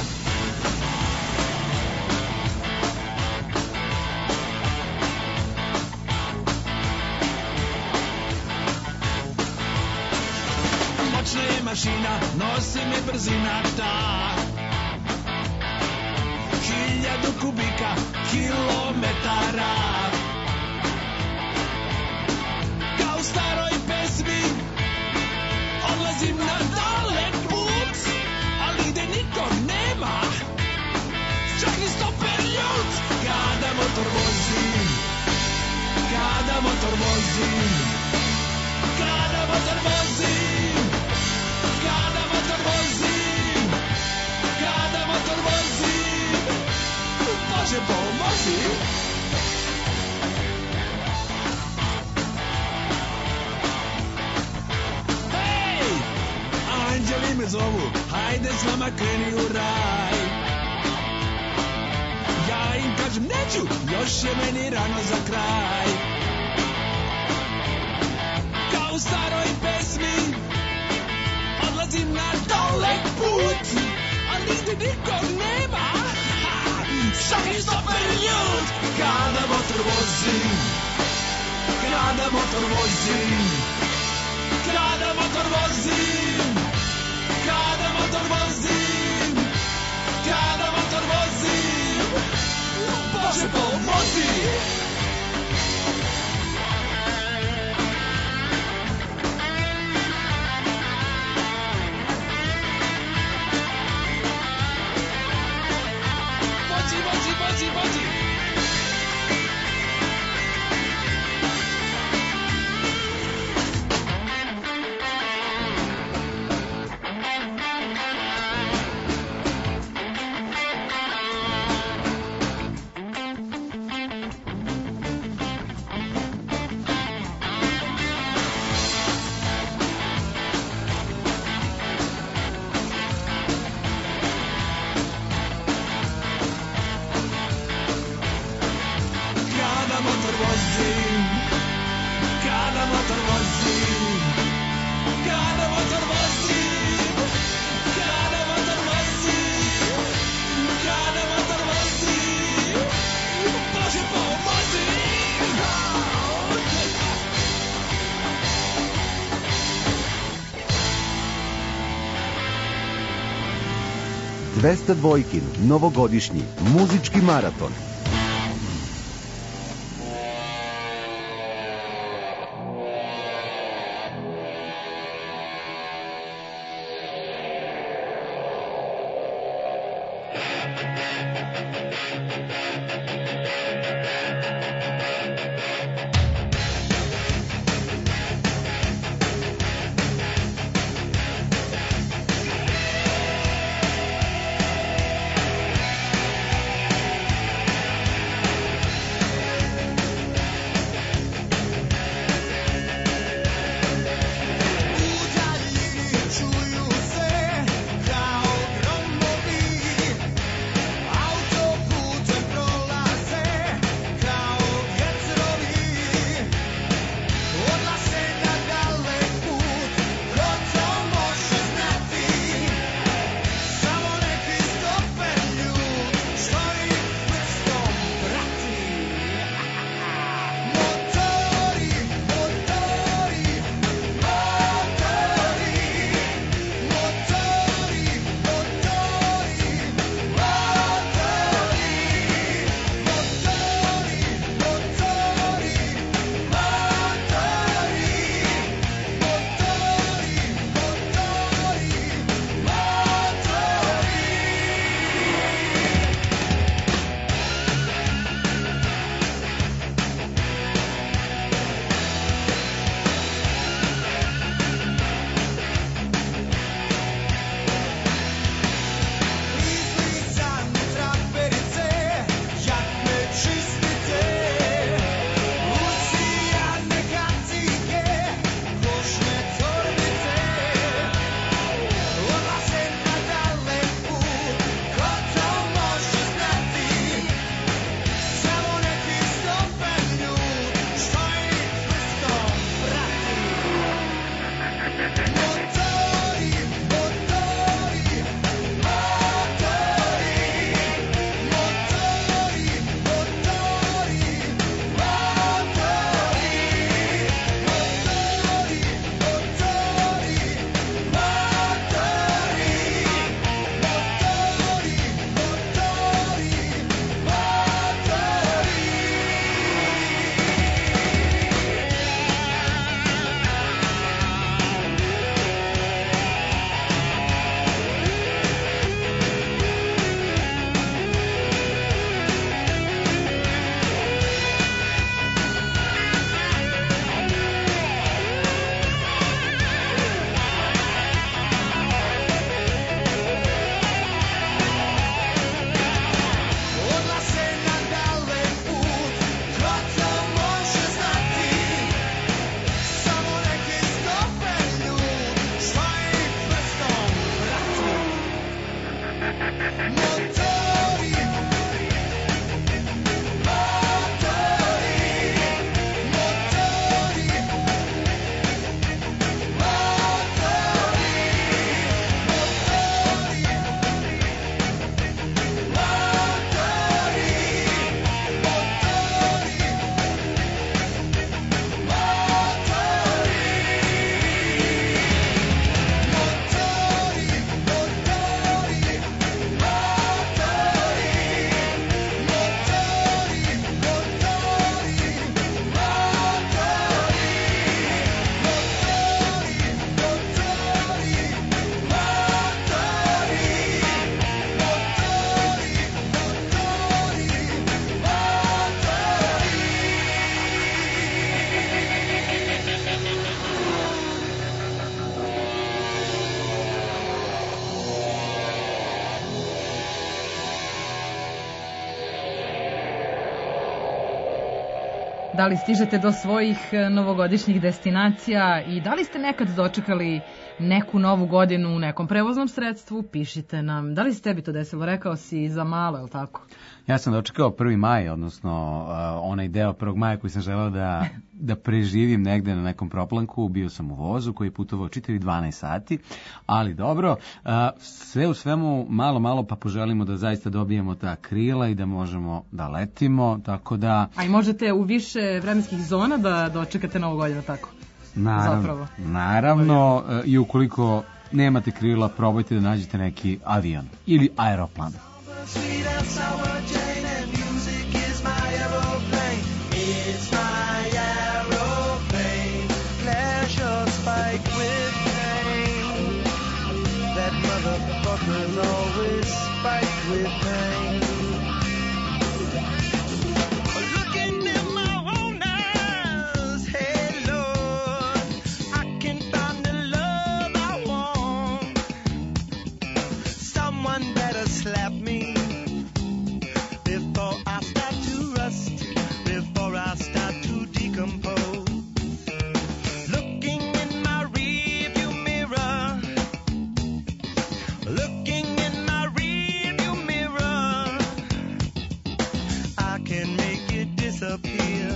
Moćna je mašina, nosi mi brzina ta. Hiljadu kubika, kilometara. Kao u staroj pesmi, odlazim na dalek put, ali gde nikog nema, čak i stoper ljud. Kada motor vozim, kada motor vozim, kada motor vozim, kada motor vozim, kada motor vozim, Bože pomozi. Hej, anđeli me zovu, hajde s nama kreni u raj. Ja im kažem neću, još je meni rano za kraj. Kao u staroj pesmi, odlazim na dalek put, a nigde nikog nema, čak i stoper ljud. Kada motor vozim, kada motor vozim, kada motor vozim, kada motor vozim, kada motor vozim, Bože pomozi. Vozi, vozi, vozi, vozi. dvesta dvojkin, novogodišnji, muzički maraton. Da li stižete do svojih novogodišnjih destinacija i da li ste nekad dočekali neku novu godinu u nekom prevoznom sredstvu? Pišite nam. Da li se tebi to desilo? Rekao si za malo, je li tako? Ja sam dočekao prvi maj, odnosno uh, onaj deo prvog maja koji sam želeo da, da preživim negde na nekom proplanku. Bio sam u vozu koji je putovao čitavih dvanaest sati, ali dobro, uh, sve u svemu malo, malo pa poželimo da zaista dobijemo ta krila i da možemo da letimo, tako da... A i možete u više vremenskih zona da dočekate novu godinu, tako? Naravno, Zapravo. naravno i ukoliko nemate krila, probajte da nađete neki avion ili aeroplan. Sweet and sour Jane, and music is my aeroplane. It's my aeroplane. Pleasure spiked with pain. That motherfucker's always spiked with pain. Looking in my own eyes, hey Lord, I can find the love I want. Someone better slap me before I start to rust, before I start to decompose. Looking in my rearview mirror, looking in my rearview mirror, I can make it disappear.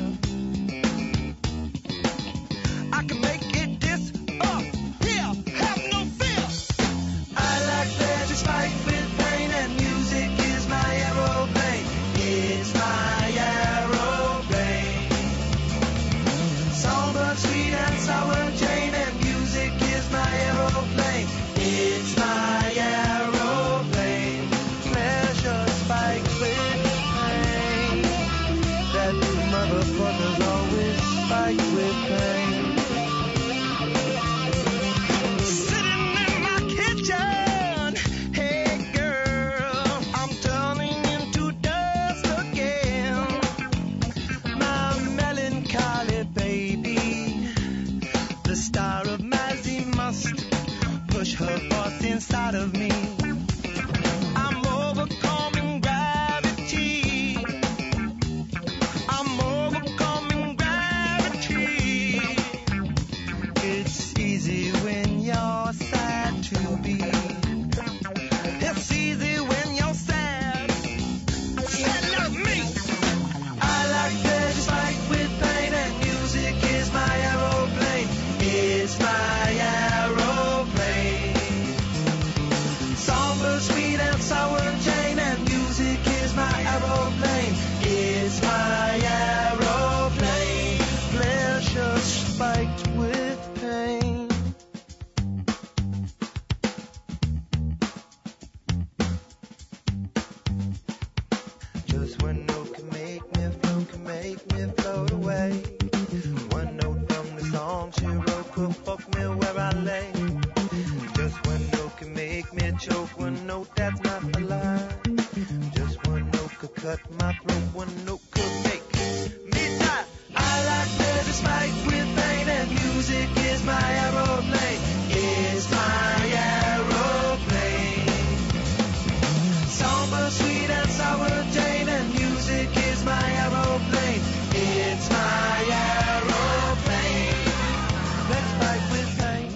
I can make it disappear. Have no fear. I like pleasure spiked with pain, and music is my aeroplane. It's my aeroplane. Songbird, sweet and sour Jane, and music is my aeroplane. It's my aeroplane. Pleasure spiked with pain. That motherfucker's always spiked with pain. Sitting in my kitchen, hey girl, I'm turning into dust again. My melancholy baby, the star of Mazzy must push her force inside of me. I'm overcoming gravity. I'm overcoming gravity. It's easy when you're sad to be. It's easy when you're sad. Sad love me. I like pleasure spiked with pain, and music is my aeroplane. It's my aeroplane. Songbird, sweet and sour Jane, and music is my aeroplane. It's my aeroplane. Pleasure spiked with pain. Just one note can make me float, can make me float away. One note from the song she wrote could fuck me where I lay. Just one note can make me choke, one note that's not a lie. Just one note could cut my throat, one note could make me die. I like pleasure spiked with pain, and music is my aeroplane. It's my aeroplane. Songbird, sweet and sour Jane, and music is my aeroplane. It's my aeroplane. Let's fight with pain.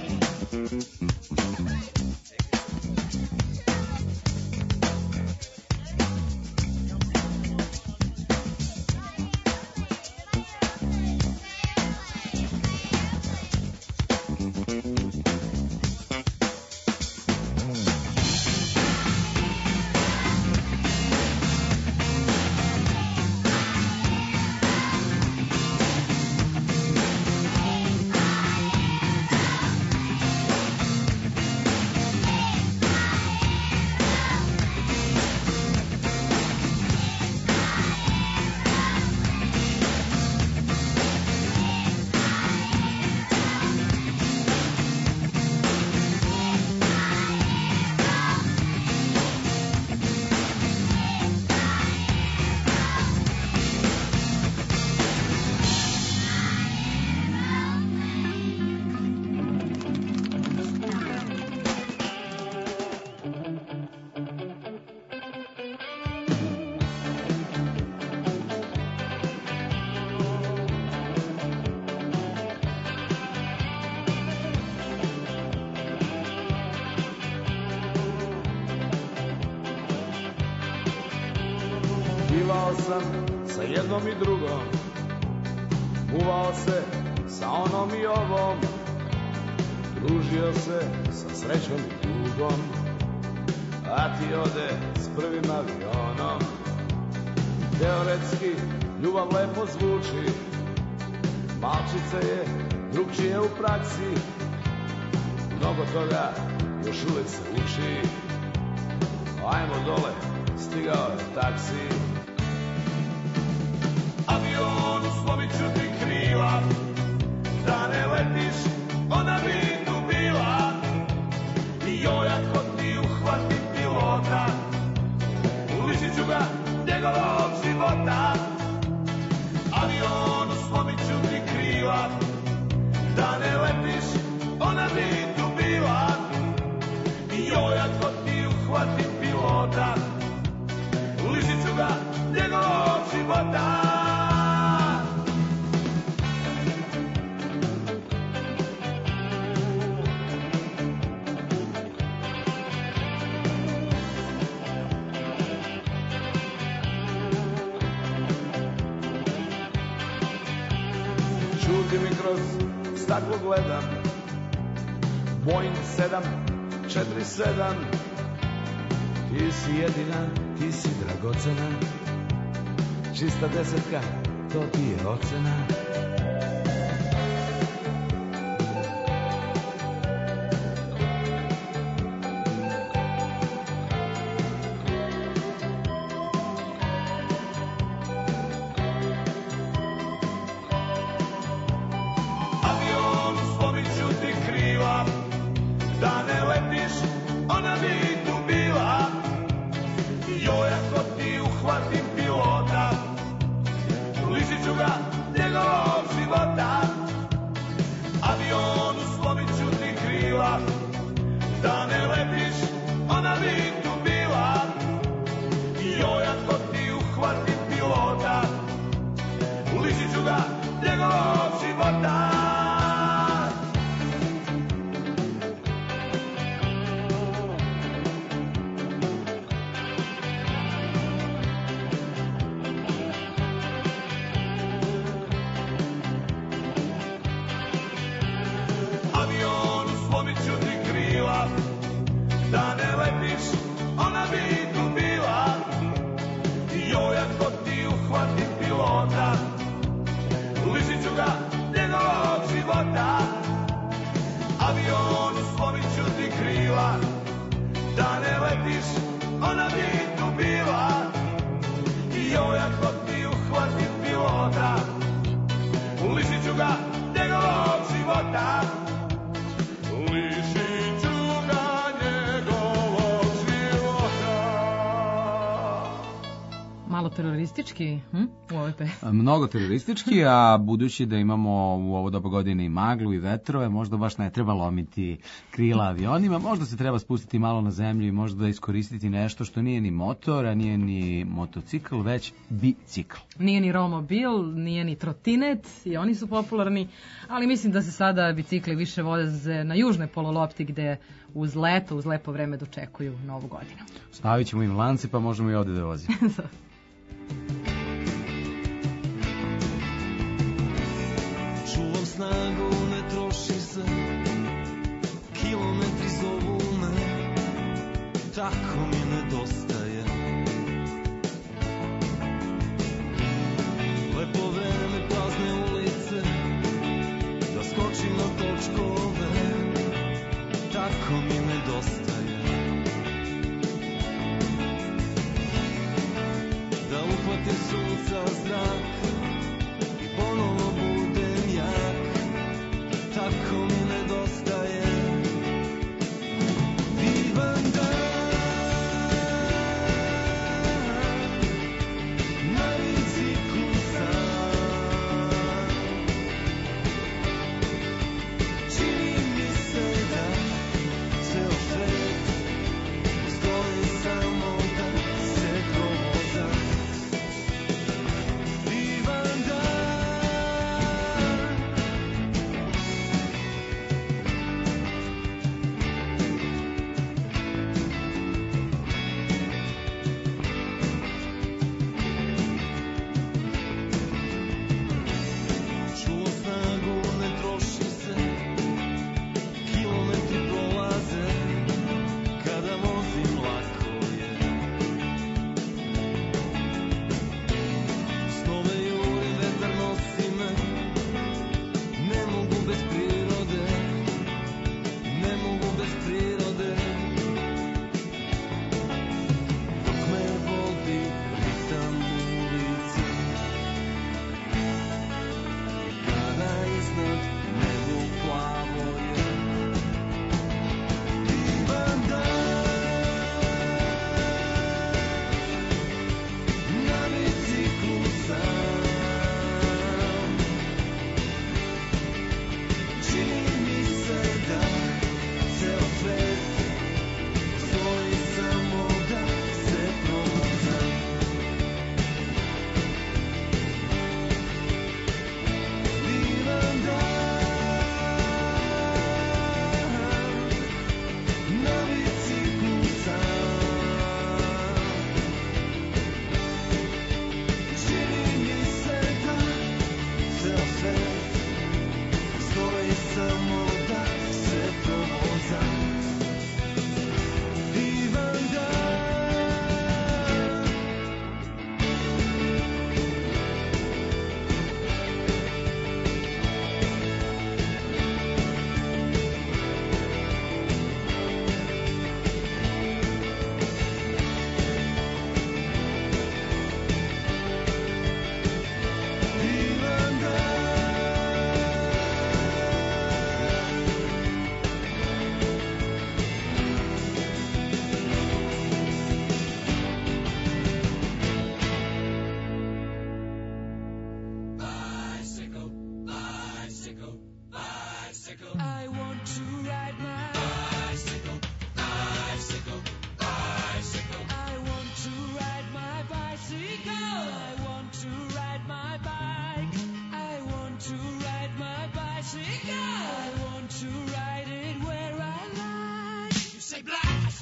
Bivao sam sa jednom i drugom, muvao se sa onom i ovom, družio se sa srećom i tugom, a ti ode s prvim avionom. Teoretski ljubav lepo zvuči, malčice je drugčije u praksi, mnogo toga još uvek se uči. Ajmo dole, stigao je taksi. Avion uslomit ću ti krila, da ne letiš, ona bi tu bila. I joj, ako ti uhvati pilota, lišit ću ga njegovog života. Avion uslomit ću ti krila, da ne letiš, ona bi tu bila. I joj, ako ti uhvati pilota, lišit ću ga njegovog života. Čuti mi kroz staklo gledam, Boeing sedam četiri sedam. Ti si jedina, ti si dragocena, čista desetka, to ti je ocena. Avion uslomit ću ti krila, da ne letiš, ona bi tu bila. Joj, ako ti uhvatim pilota, lišit ću ga njegovog života. Avion uslomit ću ti krila, da ne letiš, ona bi tu bila. Joj, ako ti uhvatim pilota, lišit ću ga njegovog života. Avion uslomit ću ti krila, da ne letiš, ona bi tu bila. Joj, ako ti uhvatim pilota, lišit ću ga njegovog života. Avion uslomit ću ti krila, da ne letiš, ona bi tu bila. Joj, ako ti uhvatim pilota, lišit ću ga njegovog života. Lišit ću ga njegovog života. Malo teroristički hm? u ovoj pesmi. Mnogo teroristički, a budući da imamo u ovo doba godine i maglu i vetrove, možda baš ne treba lomiti krila avionima, možda se treba spustiti malo na zemlju i možda iskoristiti nešto što nije ni motor, a nije ni motocikl, već bicikl. Nije ni romobil, nije ni trotinet, i oni su popularni, ali mislim da se sada bicikli više voze na južnoj pololopti gde uz leto, uz lepo vreme dočekuju novu godinu. Stavit ćemo im lance pa možemo i ovde da vozimo. Čuvam snagu, ne troši se, kilometri zovu me, tako mi nedostaje. Lepo vreme, prazne ulice, da skočim na točkove, tako mi nedostaje. Da uhvatim sunca zrak i ponovo budem jak, tako mi nedostaje. Divan dan na biciklu sam, čini mi se da ceo svet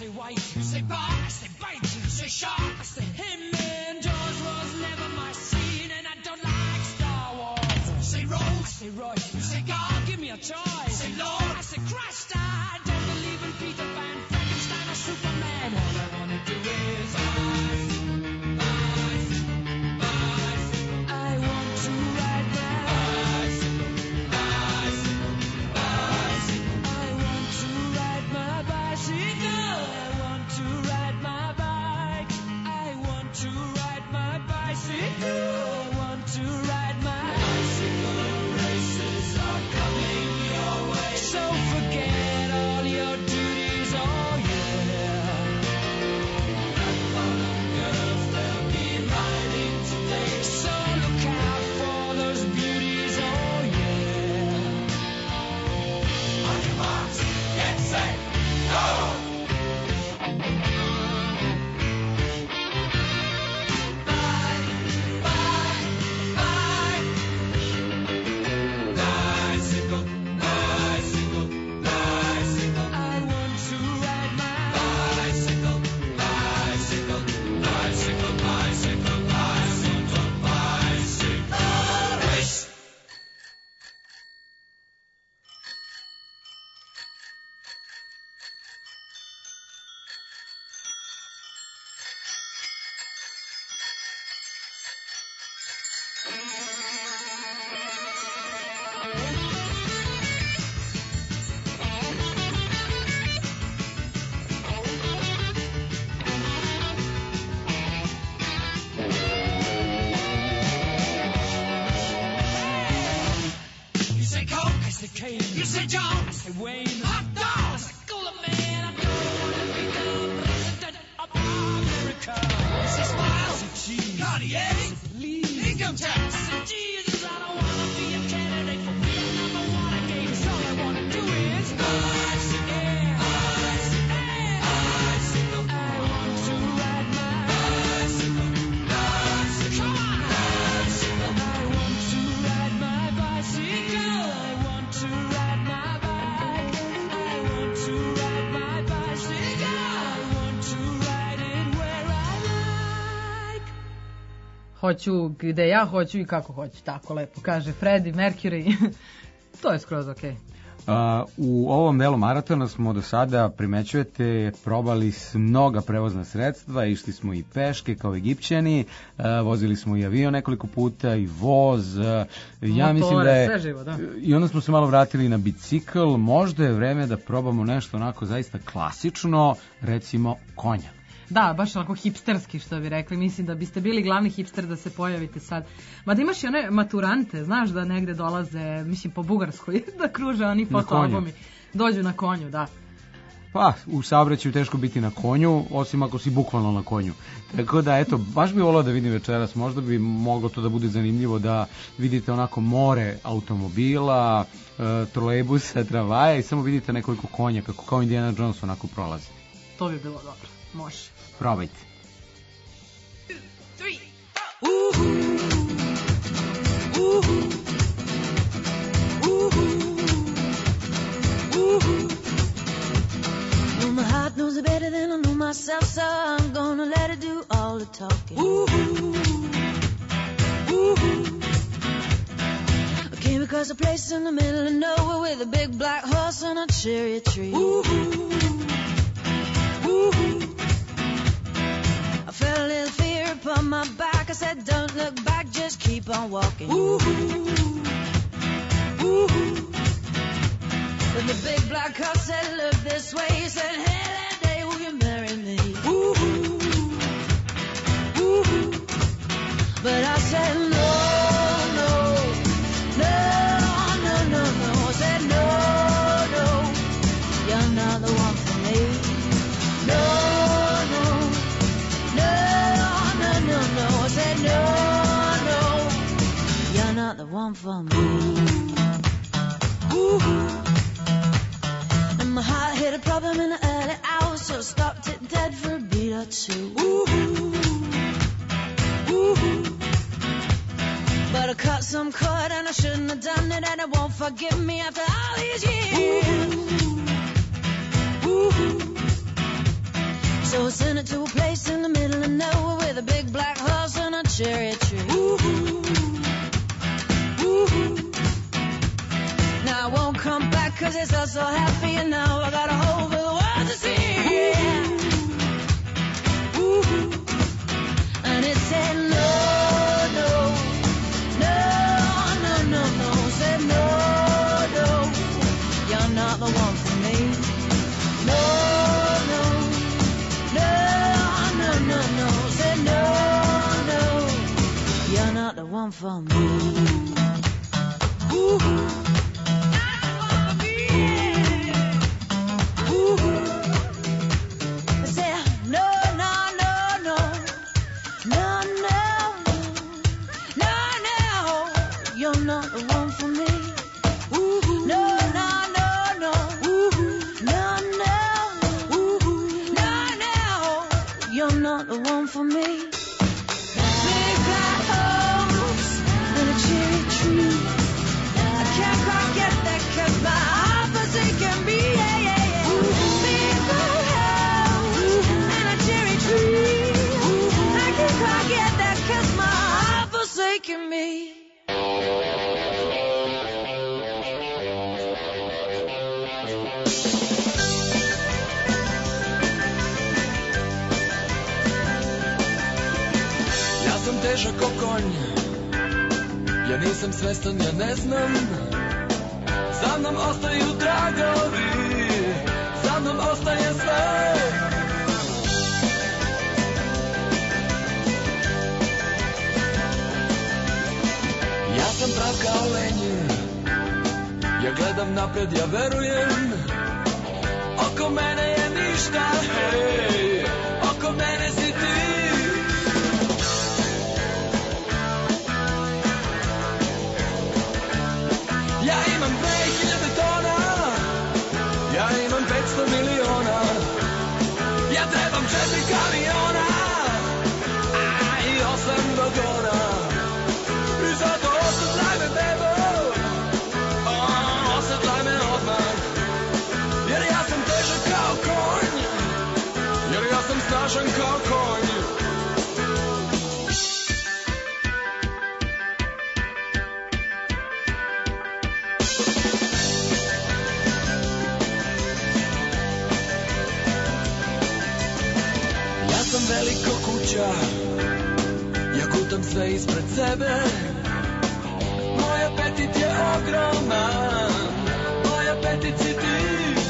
say white, you say bar, I say bite, you say shark, I say him, and Jaws was never my scene, and I don't like Star Wars. You say Rose, I say Royce, you say God, give me a choice. You say Lord, I say Christ, I don't believe in Peter Pan, Frankenstein or Superman. All I wanna do is rise, rise, rise. I want to ride my bicycle, bicycle, bicycle. I want to ride my bicycle. I want to ride my bike. I want to ride my bicycle. I want to ride my bicycle. Races are coming your way. So forget all your duties, oh yeah. That bottom girls, they'll be riding today. So look out for those beauties, oh yeah. On your marks, get set, go! Bye, bye, bye. Bicycle, bicycle, bicycle. I want to ride my bicycle, bicycle, bicycle, bicycle, bicycle, bicycle race. You say Coke, I say Kane. You say John, I say Wayne. Hot dog, I say Cooler Man. I don't wanna be the president of America. You say Smile, I say Cheese. Cartier, I say Please. Income tax, I say Jesus. I don't wanna be a candidate for Vietnam or Watergate. 'Cause all I wanna do is bicycle, yeah, bicycle, bicycle. I want to ride my bicycle, bicycle. Come on, bicycle. I want to ride my bicycle. I want to ride my bike. I want to ride my bicycle. I want to ride it where I like. Hoću gde ja hoću i kako hoću, tako lepo kaže Freddie Mercury. To je skroz okej. Uh, u ovom delu maratona smo do sada, primećujete, probali s mnoga prevozna sredstva, išli smo i peške kao Egipćani, uh, vozili smo i avion nekoliko puta i voz, uh, ja Motore, mislim da je, sve živo, da. i onda smo se malo vratili na bicikl, možda je vreme da probamo nešto onako zaista klasično, recimo konja. Da, baš onako hipsterski što bi rekli. Mislim da biste bili glavni hipster da se pojavite sad. Ma da imaš i one maturante, znaš da negde dolaze, mislim po Bugarskoj, da kruže oni fotoalbumi. Dođu na konju, da. Pa, u saobraćaju teško biti na konju, osim ako si bukvalno na konju. Tako da, eto, baš bi volao da vidim večeras, možda bi moglo to da bude zanimljivo da vidite onako more automobila, e, trolejbusa, tramvaja i samo vidite nekoliko konja, kako kao Indiana Jones onako prolazi. To bi bilo dobro, može. Probajte. Well, my heart knows it better than I know myself, so I'm gonna let it do all the talking. I came across a place in the middle of nowhere with a big black horse and a cherry tree. I felt a little fear upon my back. I said, don't look back, just keep on walking. Ooh, ooh. But the big black horse said, look this way. He said, hey, that day, will you marry me? Ooh, ooh. But I said, no, no, no, no, no, no. I said, no, no, you're not the one for me. No. No, no, you're not the one for me. Ooh. And my heart hit a problem in the early hours, so I stopped it dead for a beat or two. Ooh. Ooh. But I cut some cord and I shouldn't have done it, and it won't forgive me after all these years. Ooh. Ooh. Gonna send it to a place in the middle of nowhere with a big black horse and a cherry tree. Woo-hoo. Woo-hoo. Now I won't come back cause it's all so happy and now I got a hole for the world to see. Yeah. Woo-hoo. And it said no, no, no, no, no, no. Said no, no, you're not the one for me. No, no, no, no, no, no. Said no, no, you're not the one for me. Woo-hoo. For me, big black house and a cherry tree. I can't quite get that 'cause my heart forsaken me. Yeah, yeah, yeah. Big black house and a cherry tree. I can't quite get that 'cause my heart forsaken me. Težak ko konj, ja nisam svestan, ja ne znam. Za mnom ostaju tragovi, za mnom ostaje sve. Ja sam prav kao lenje, ja gledam napred, ja verujem. Oko mene je ništa, hej, oko mene si ti. Ja imam dve hiljade tona, ja imam petsto miliona, ja trebam četiri kamiona, a i osam vagona. I zato osedlaj me bebo, o, osedlaj me odmah, jer ja sam težak kao konj, jer ja sam snažan kao konj. Veliko kuća, ja gutam sve ispred sebe. Moj apetit je ogroman, moj apetit si ti.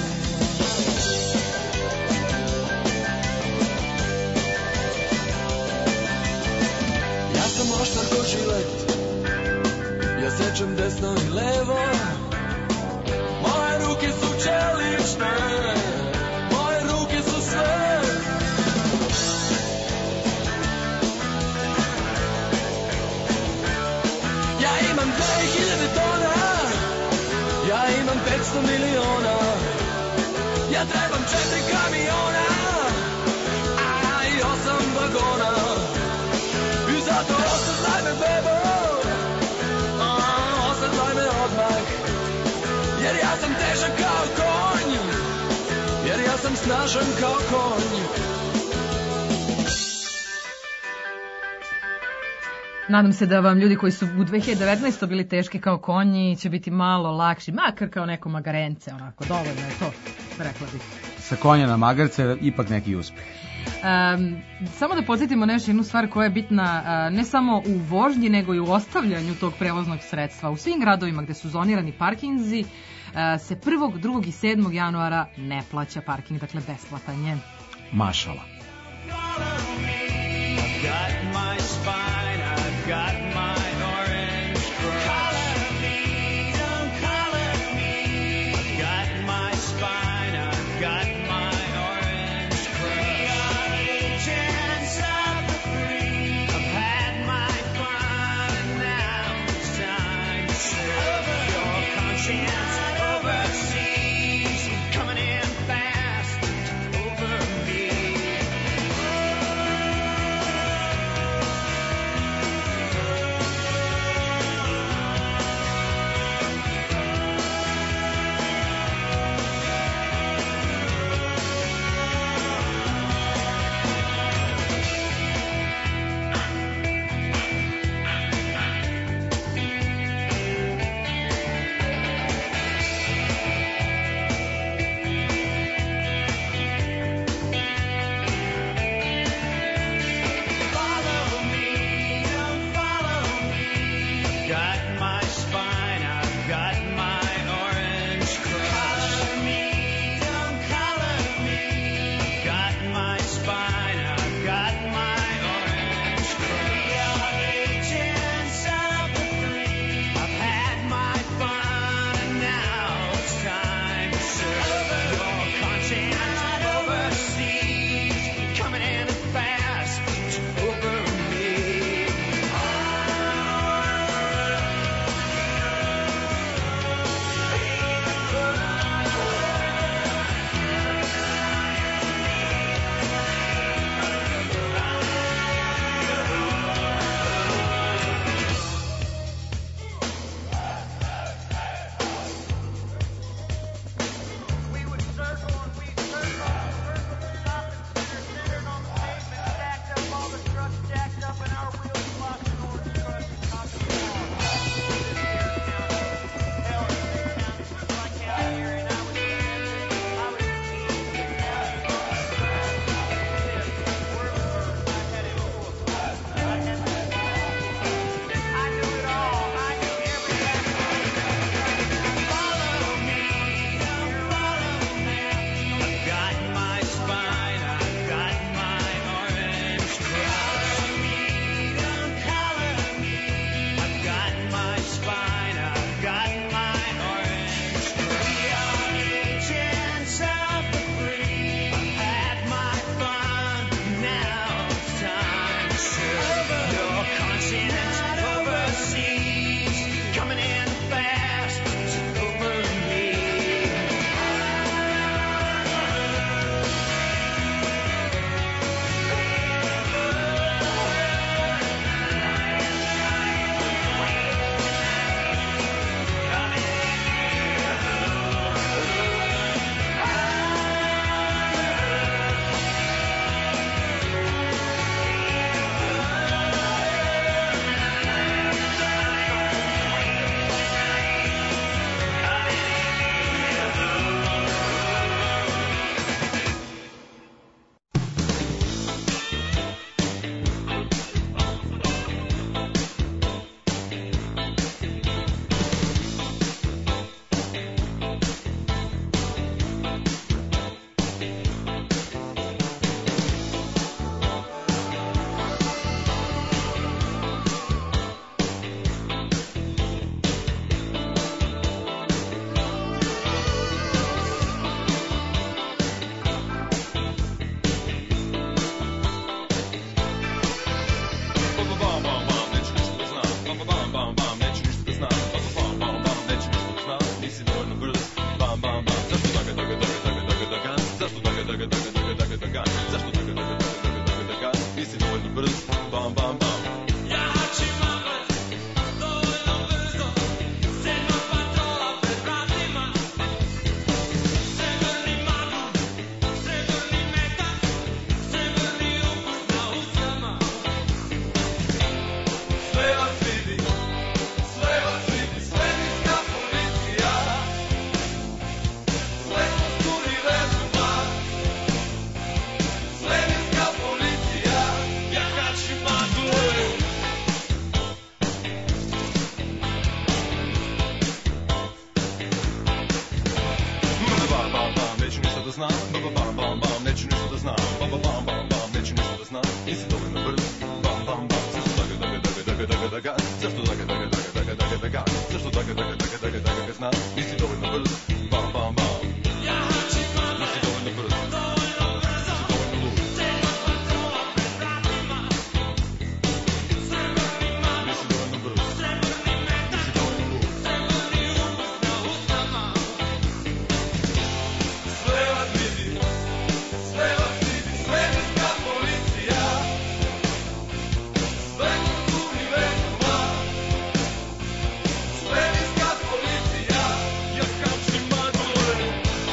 Ja sam oštar ko žilet, ja sečem desno i levo. Moje ruke su čelične, moje ruke su sve. Imam dve hiljade tona, ja imam petsto miliona, ja trebam četiri kamiona, a i osam vagona. I zato osedlaj me bebo, a, osedlaj me odmah, jer ja sam težak kao konj, jer ja sam snažan kao konj. Nadam se da vam ljudi koji su u dve hiljade devetnaestoj bili teški kao konji će biti malo lakši, makar kao neko magarence, onako, dovoljno je to, rekla bih. Sa konja na magarce ipak neki uspeh. Um, samo da podsjetimo nešto, jednu stvar koja je bitna uh, ne samo u vožnji, nego i u ostavljanju tog prevoznog sredstva. U svim gradovima gde su zonirani parkinzi uh, se prvog, drugog i sedmog januara ne plaća parking, dakle besplatan je. Mašala. Got my orange crush. Color me, don't color me. I've got my spine, I've got my orange crush. We are agents of the free. I've had my fun, and now it's time to serve your conscience overseas. Coming in fast over me. daga, zašto daga, daga, daga, daga, daga, daga, zašto daga, daga, daga, daga, daga, ga znam, nisi dovoljno brz, bam, bam, bam. Nisi dovoljno brz, nisi dovoljno lud. Nisi dovoljno brz, nisi dovoljno lud. Sve vas vidi, sve vas vidi, svemirska policija. Sve u univerzuma, svemirska policija. Ja kačim madure.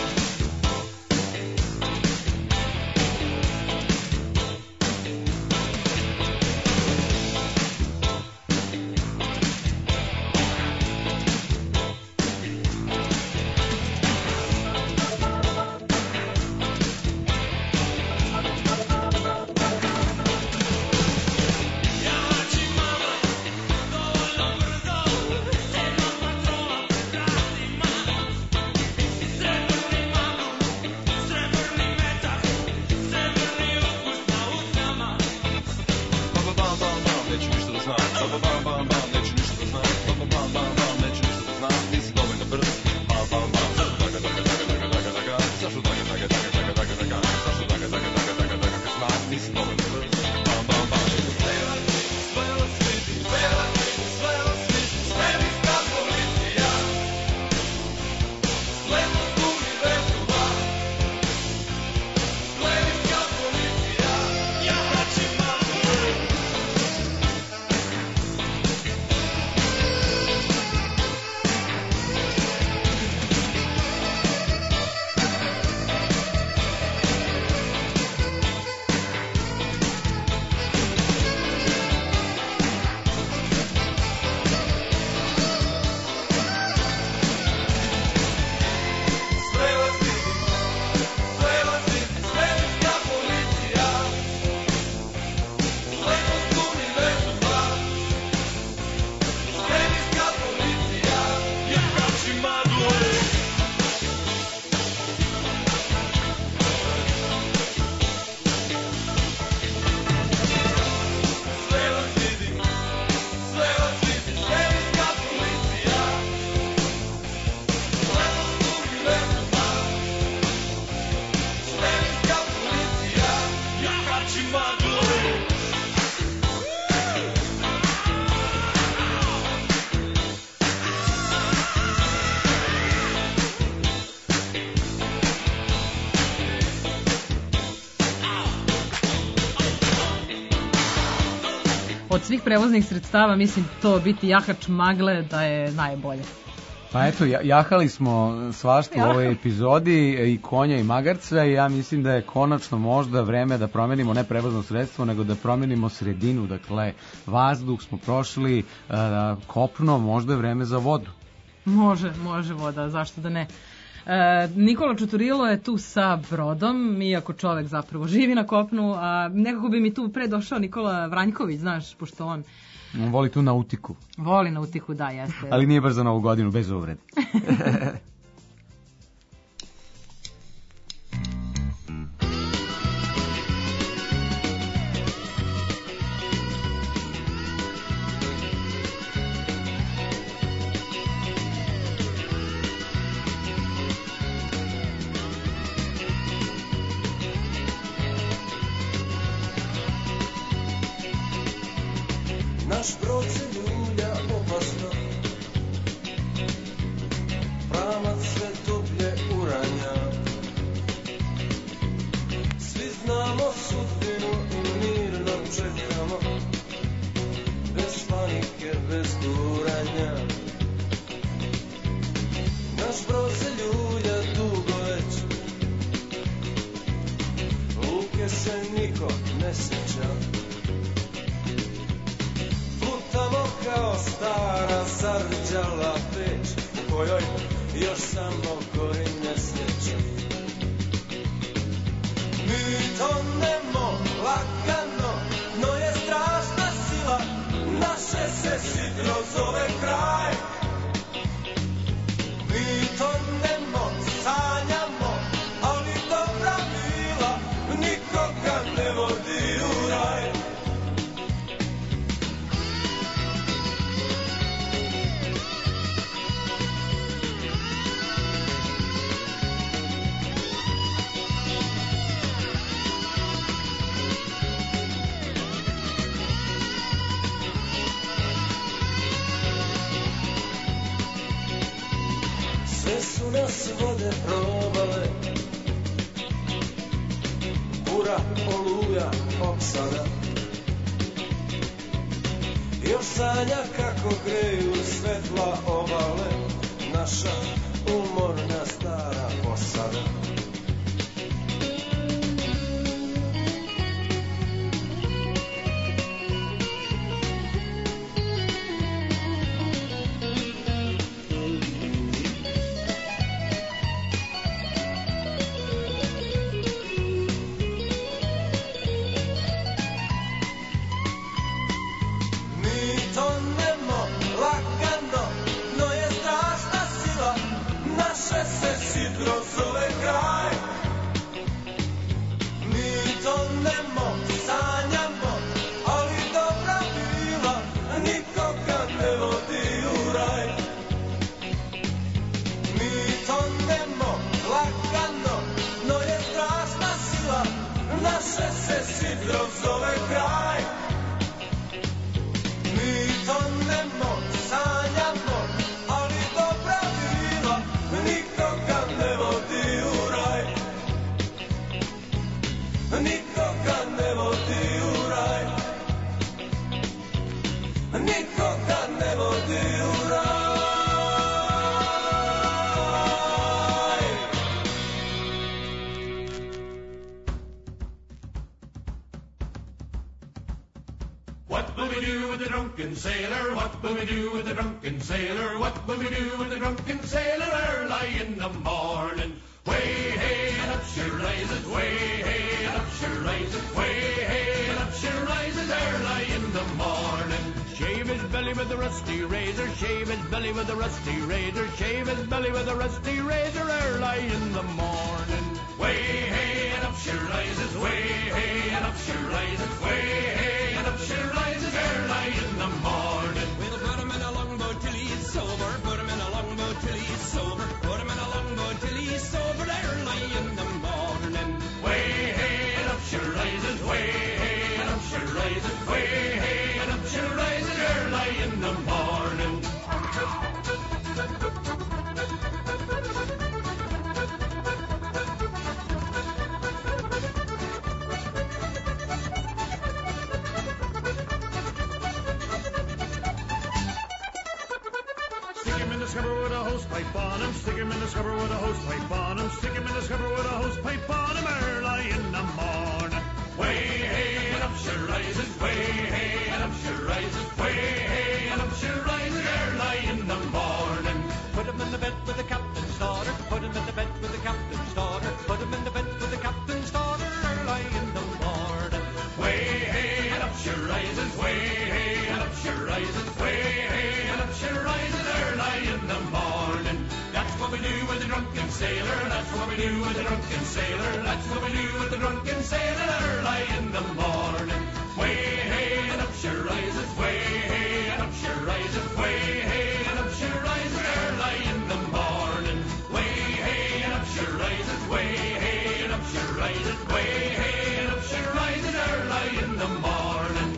Od svih prevoznih sredstava, mislim, to biti jahač magle da je najbolje. Pa eto, jahali smo svašta u ovoj epizodi, i konja i magarca, i ja mislim da je konačno možda vreme da promenimo ne prevozno sredstvo, nego da promenimo sredinu. Dakle, vazduh smo prošli, kopno, možda je vreme za vodu. Može, može voda, zašto da ne. E, Nikola Čuturilo je tu sa brodom, iako čovek zapravo živi na kopnu, a nekako bi mi tu pre došao Nikola Vranjković, znaš, pošto on... On voli tu nautiku. Voli nautiku, da, jeste. Ali nije baš za novu godinu, bez uvrede. Naš brod se ljulja opasno, pravac sve dublje uranja. Svi znamo sudbinu i mirno čekamo, bez panike, bez guranja. Naš brod se ljulja dugo već, luke se niko ne sjeća. Plutamo kao stara zarđala peć, u kojoj još samo gori nesreća. Mi tonemo lagano, no je strašna sila, naše se sidro zove kraj. Mi tonemo, sanjamo, ali dobra mila nikoga ne vodi u raj. nas vode probale, bura, oluja, opsada. Još sanja kako greju svetla obale, naša umorna stara posada. Sailor, what will we do with the drunken sailor? What will we do with the drunken sailor early in the morning? Way hey and up she rises, way hey and up she rises, way hey and up she rises early in the morning. Shave his belly with a rusty razor, shave his belly with a rusty razor, shave his belly with a rusty razor early in the morning. Way hey and up she rises, way hey and up she rises, way hey and up she rises early in the morning. We'll put him in a longboat till he's sober, put him in a longboat till he's sober, put him in a longboat till he's sober early in the morning. Way hey and up she rises, way hey and up she rises, way hey and up she rises early in the morning. Scupper with a hose pipe on him, stick him in the scupper with a hose pipe on him, stick him in the scupper with a hose pipe on him early in the morning. Way hey and up she rises, way hey and up she rises, way hey and up she rises early in the morning. Put him in the bed with the captain's daughter, put him in the bed with the captain's daughter, put him in the bed with the captain's daughter early in the morning. Way hey and up she rises, way hey and up she rises, way hey and up she rises early in the morning. That's what we do with the drunken sailor, that's what we do with the drunken sailor, that's what we do with the drunken sailor early in the morning. Way hey and up she rises, way hey and up she rises, way hey and up she rises early in the morning. Way hey and up she rises, way hey and up she rises, way hey and up she rises early in the morning.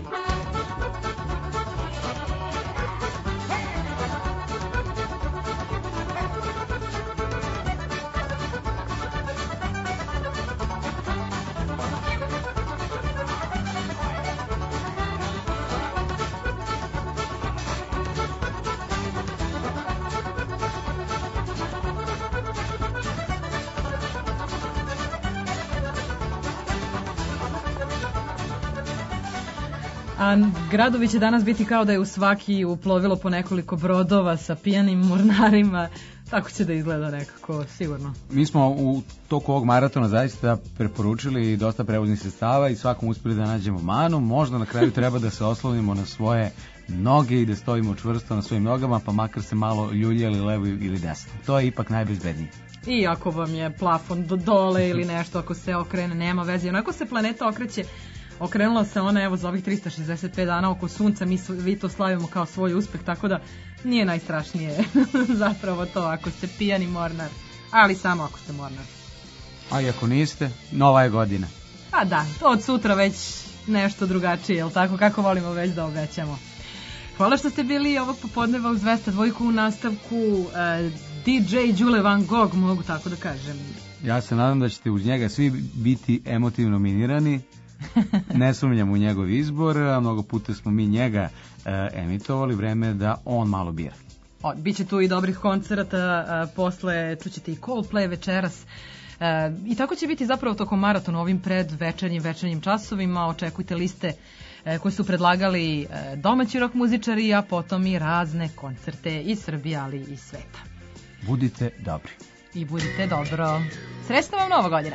A gradovi će danas biti kao da je u svaki uplovilo po nekoliko brodova sa pijanim mornarima. Tako će da izgleda nekako, sigurno. Mi smo u toku ovog maratona zaista preporučili dosta prevoznih sredstava i svakom uspeli da nađemo manu. Možda na kraju treba da se oslonimo na svoje noge i da stojimo čvrsto na svojim nogama, pa makar se malo ljuljali levo ili desno. To je ipak najbezbednije. I ako vam je plafon do dole ili nešto, ako se okrene, nema veze. Onako se planeta okreće. Okrenula se ona evo za ovih trista šezdeset pet dana oko sunca, mi vi to slavimo kao svoj uspeh, tako da nije najstrašnije zapravo to ako ste pijani mornar, ali samo ako ste mornar. A i ako niste, nova je godina. A da, to od sutra već nešto drugačije, jel tako, kako volimo već da obećamo. Hvala što ste bili ovog popodneva uz dvesta dva u nastavku. D J Đule Van Gogh, mogu tako da kažem. Ja se nadam da ćete uz njega svi biti emotivno minirani. Ne sumnjam u njegov izbor, a mnogo puta smo mi njega e, emitovali, vreme je da on malo bira. O, biće tu i dobrih koncerata, a, posle čućete i Coldplay večeras. E, I tako će biti zapravo tokom maratona ovim pred večernjim, večernjim časovima. Očekujte liste e, koje su predlagali e, domaći rock muzičari, a potom i razne koncerte iz Srbije, ali i sveta. Budite dobri. I budite dobro. Srećna vam Nova godina!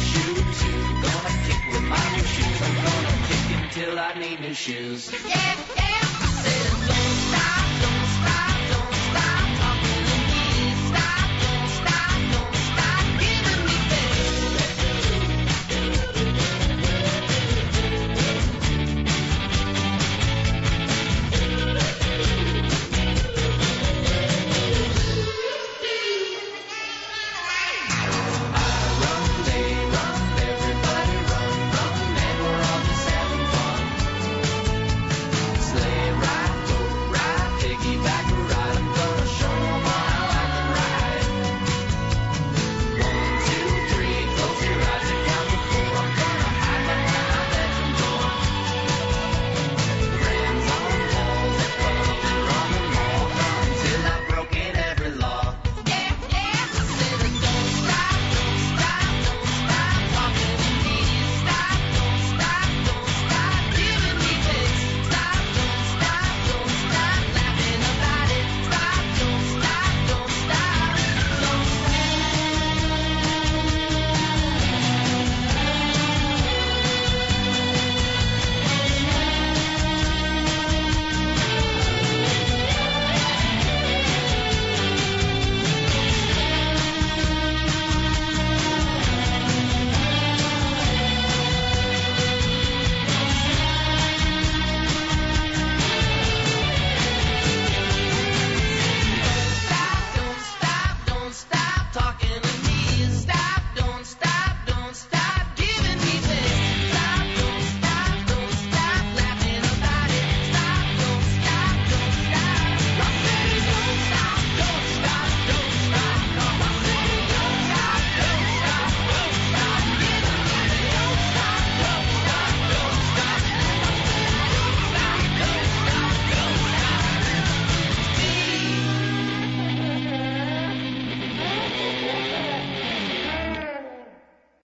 Till I need new shoes. Yeah.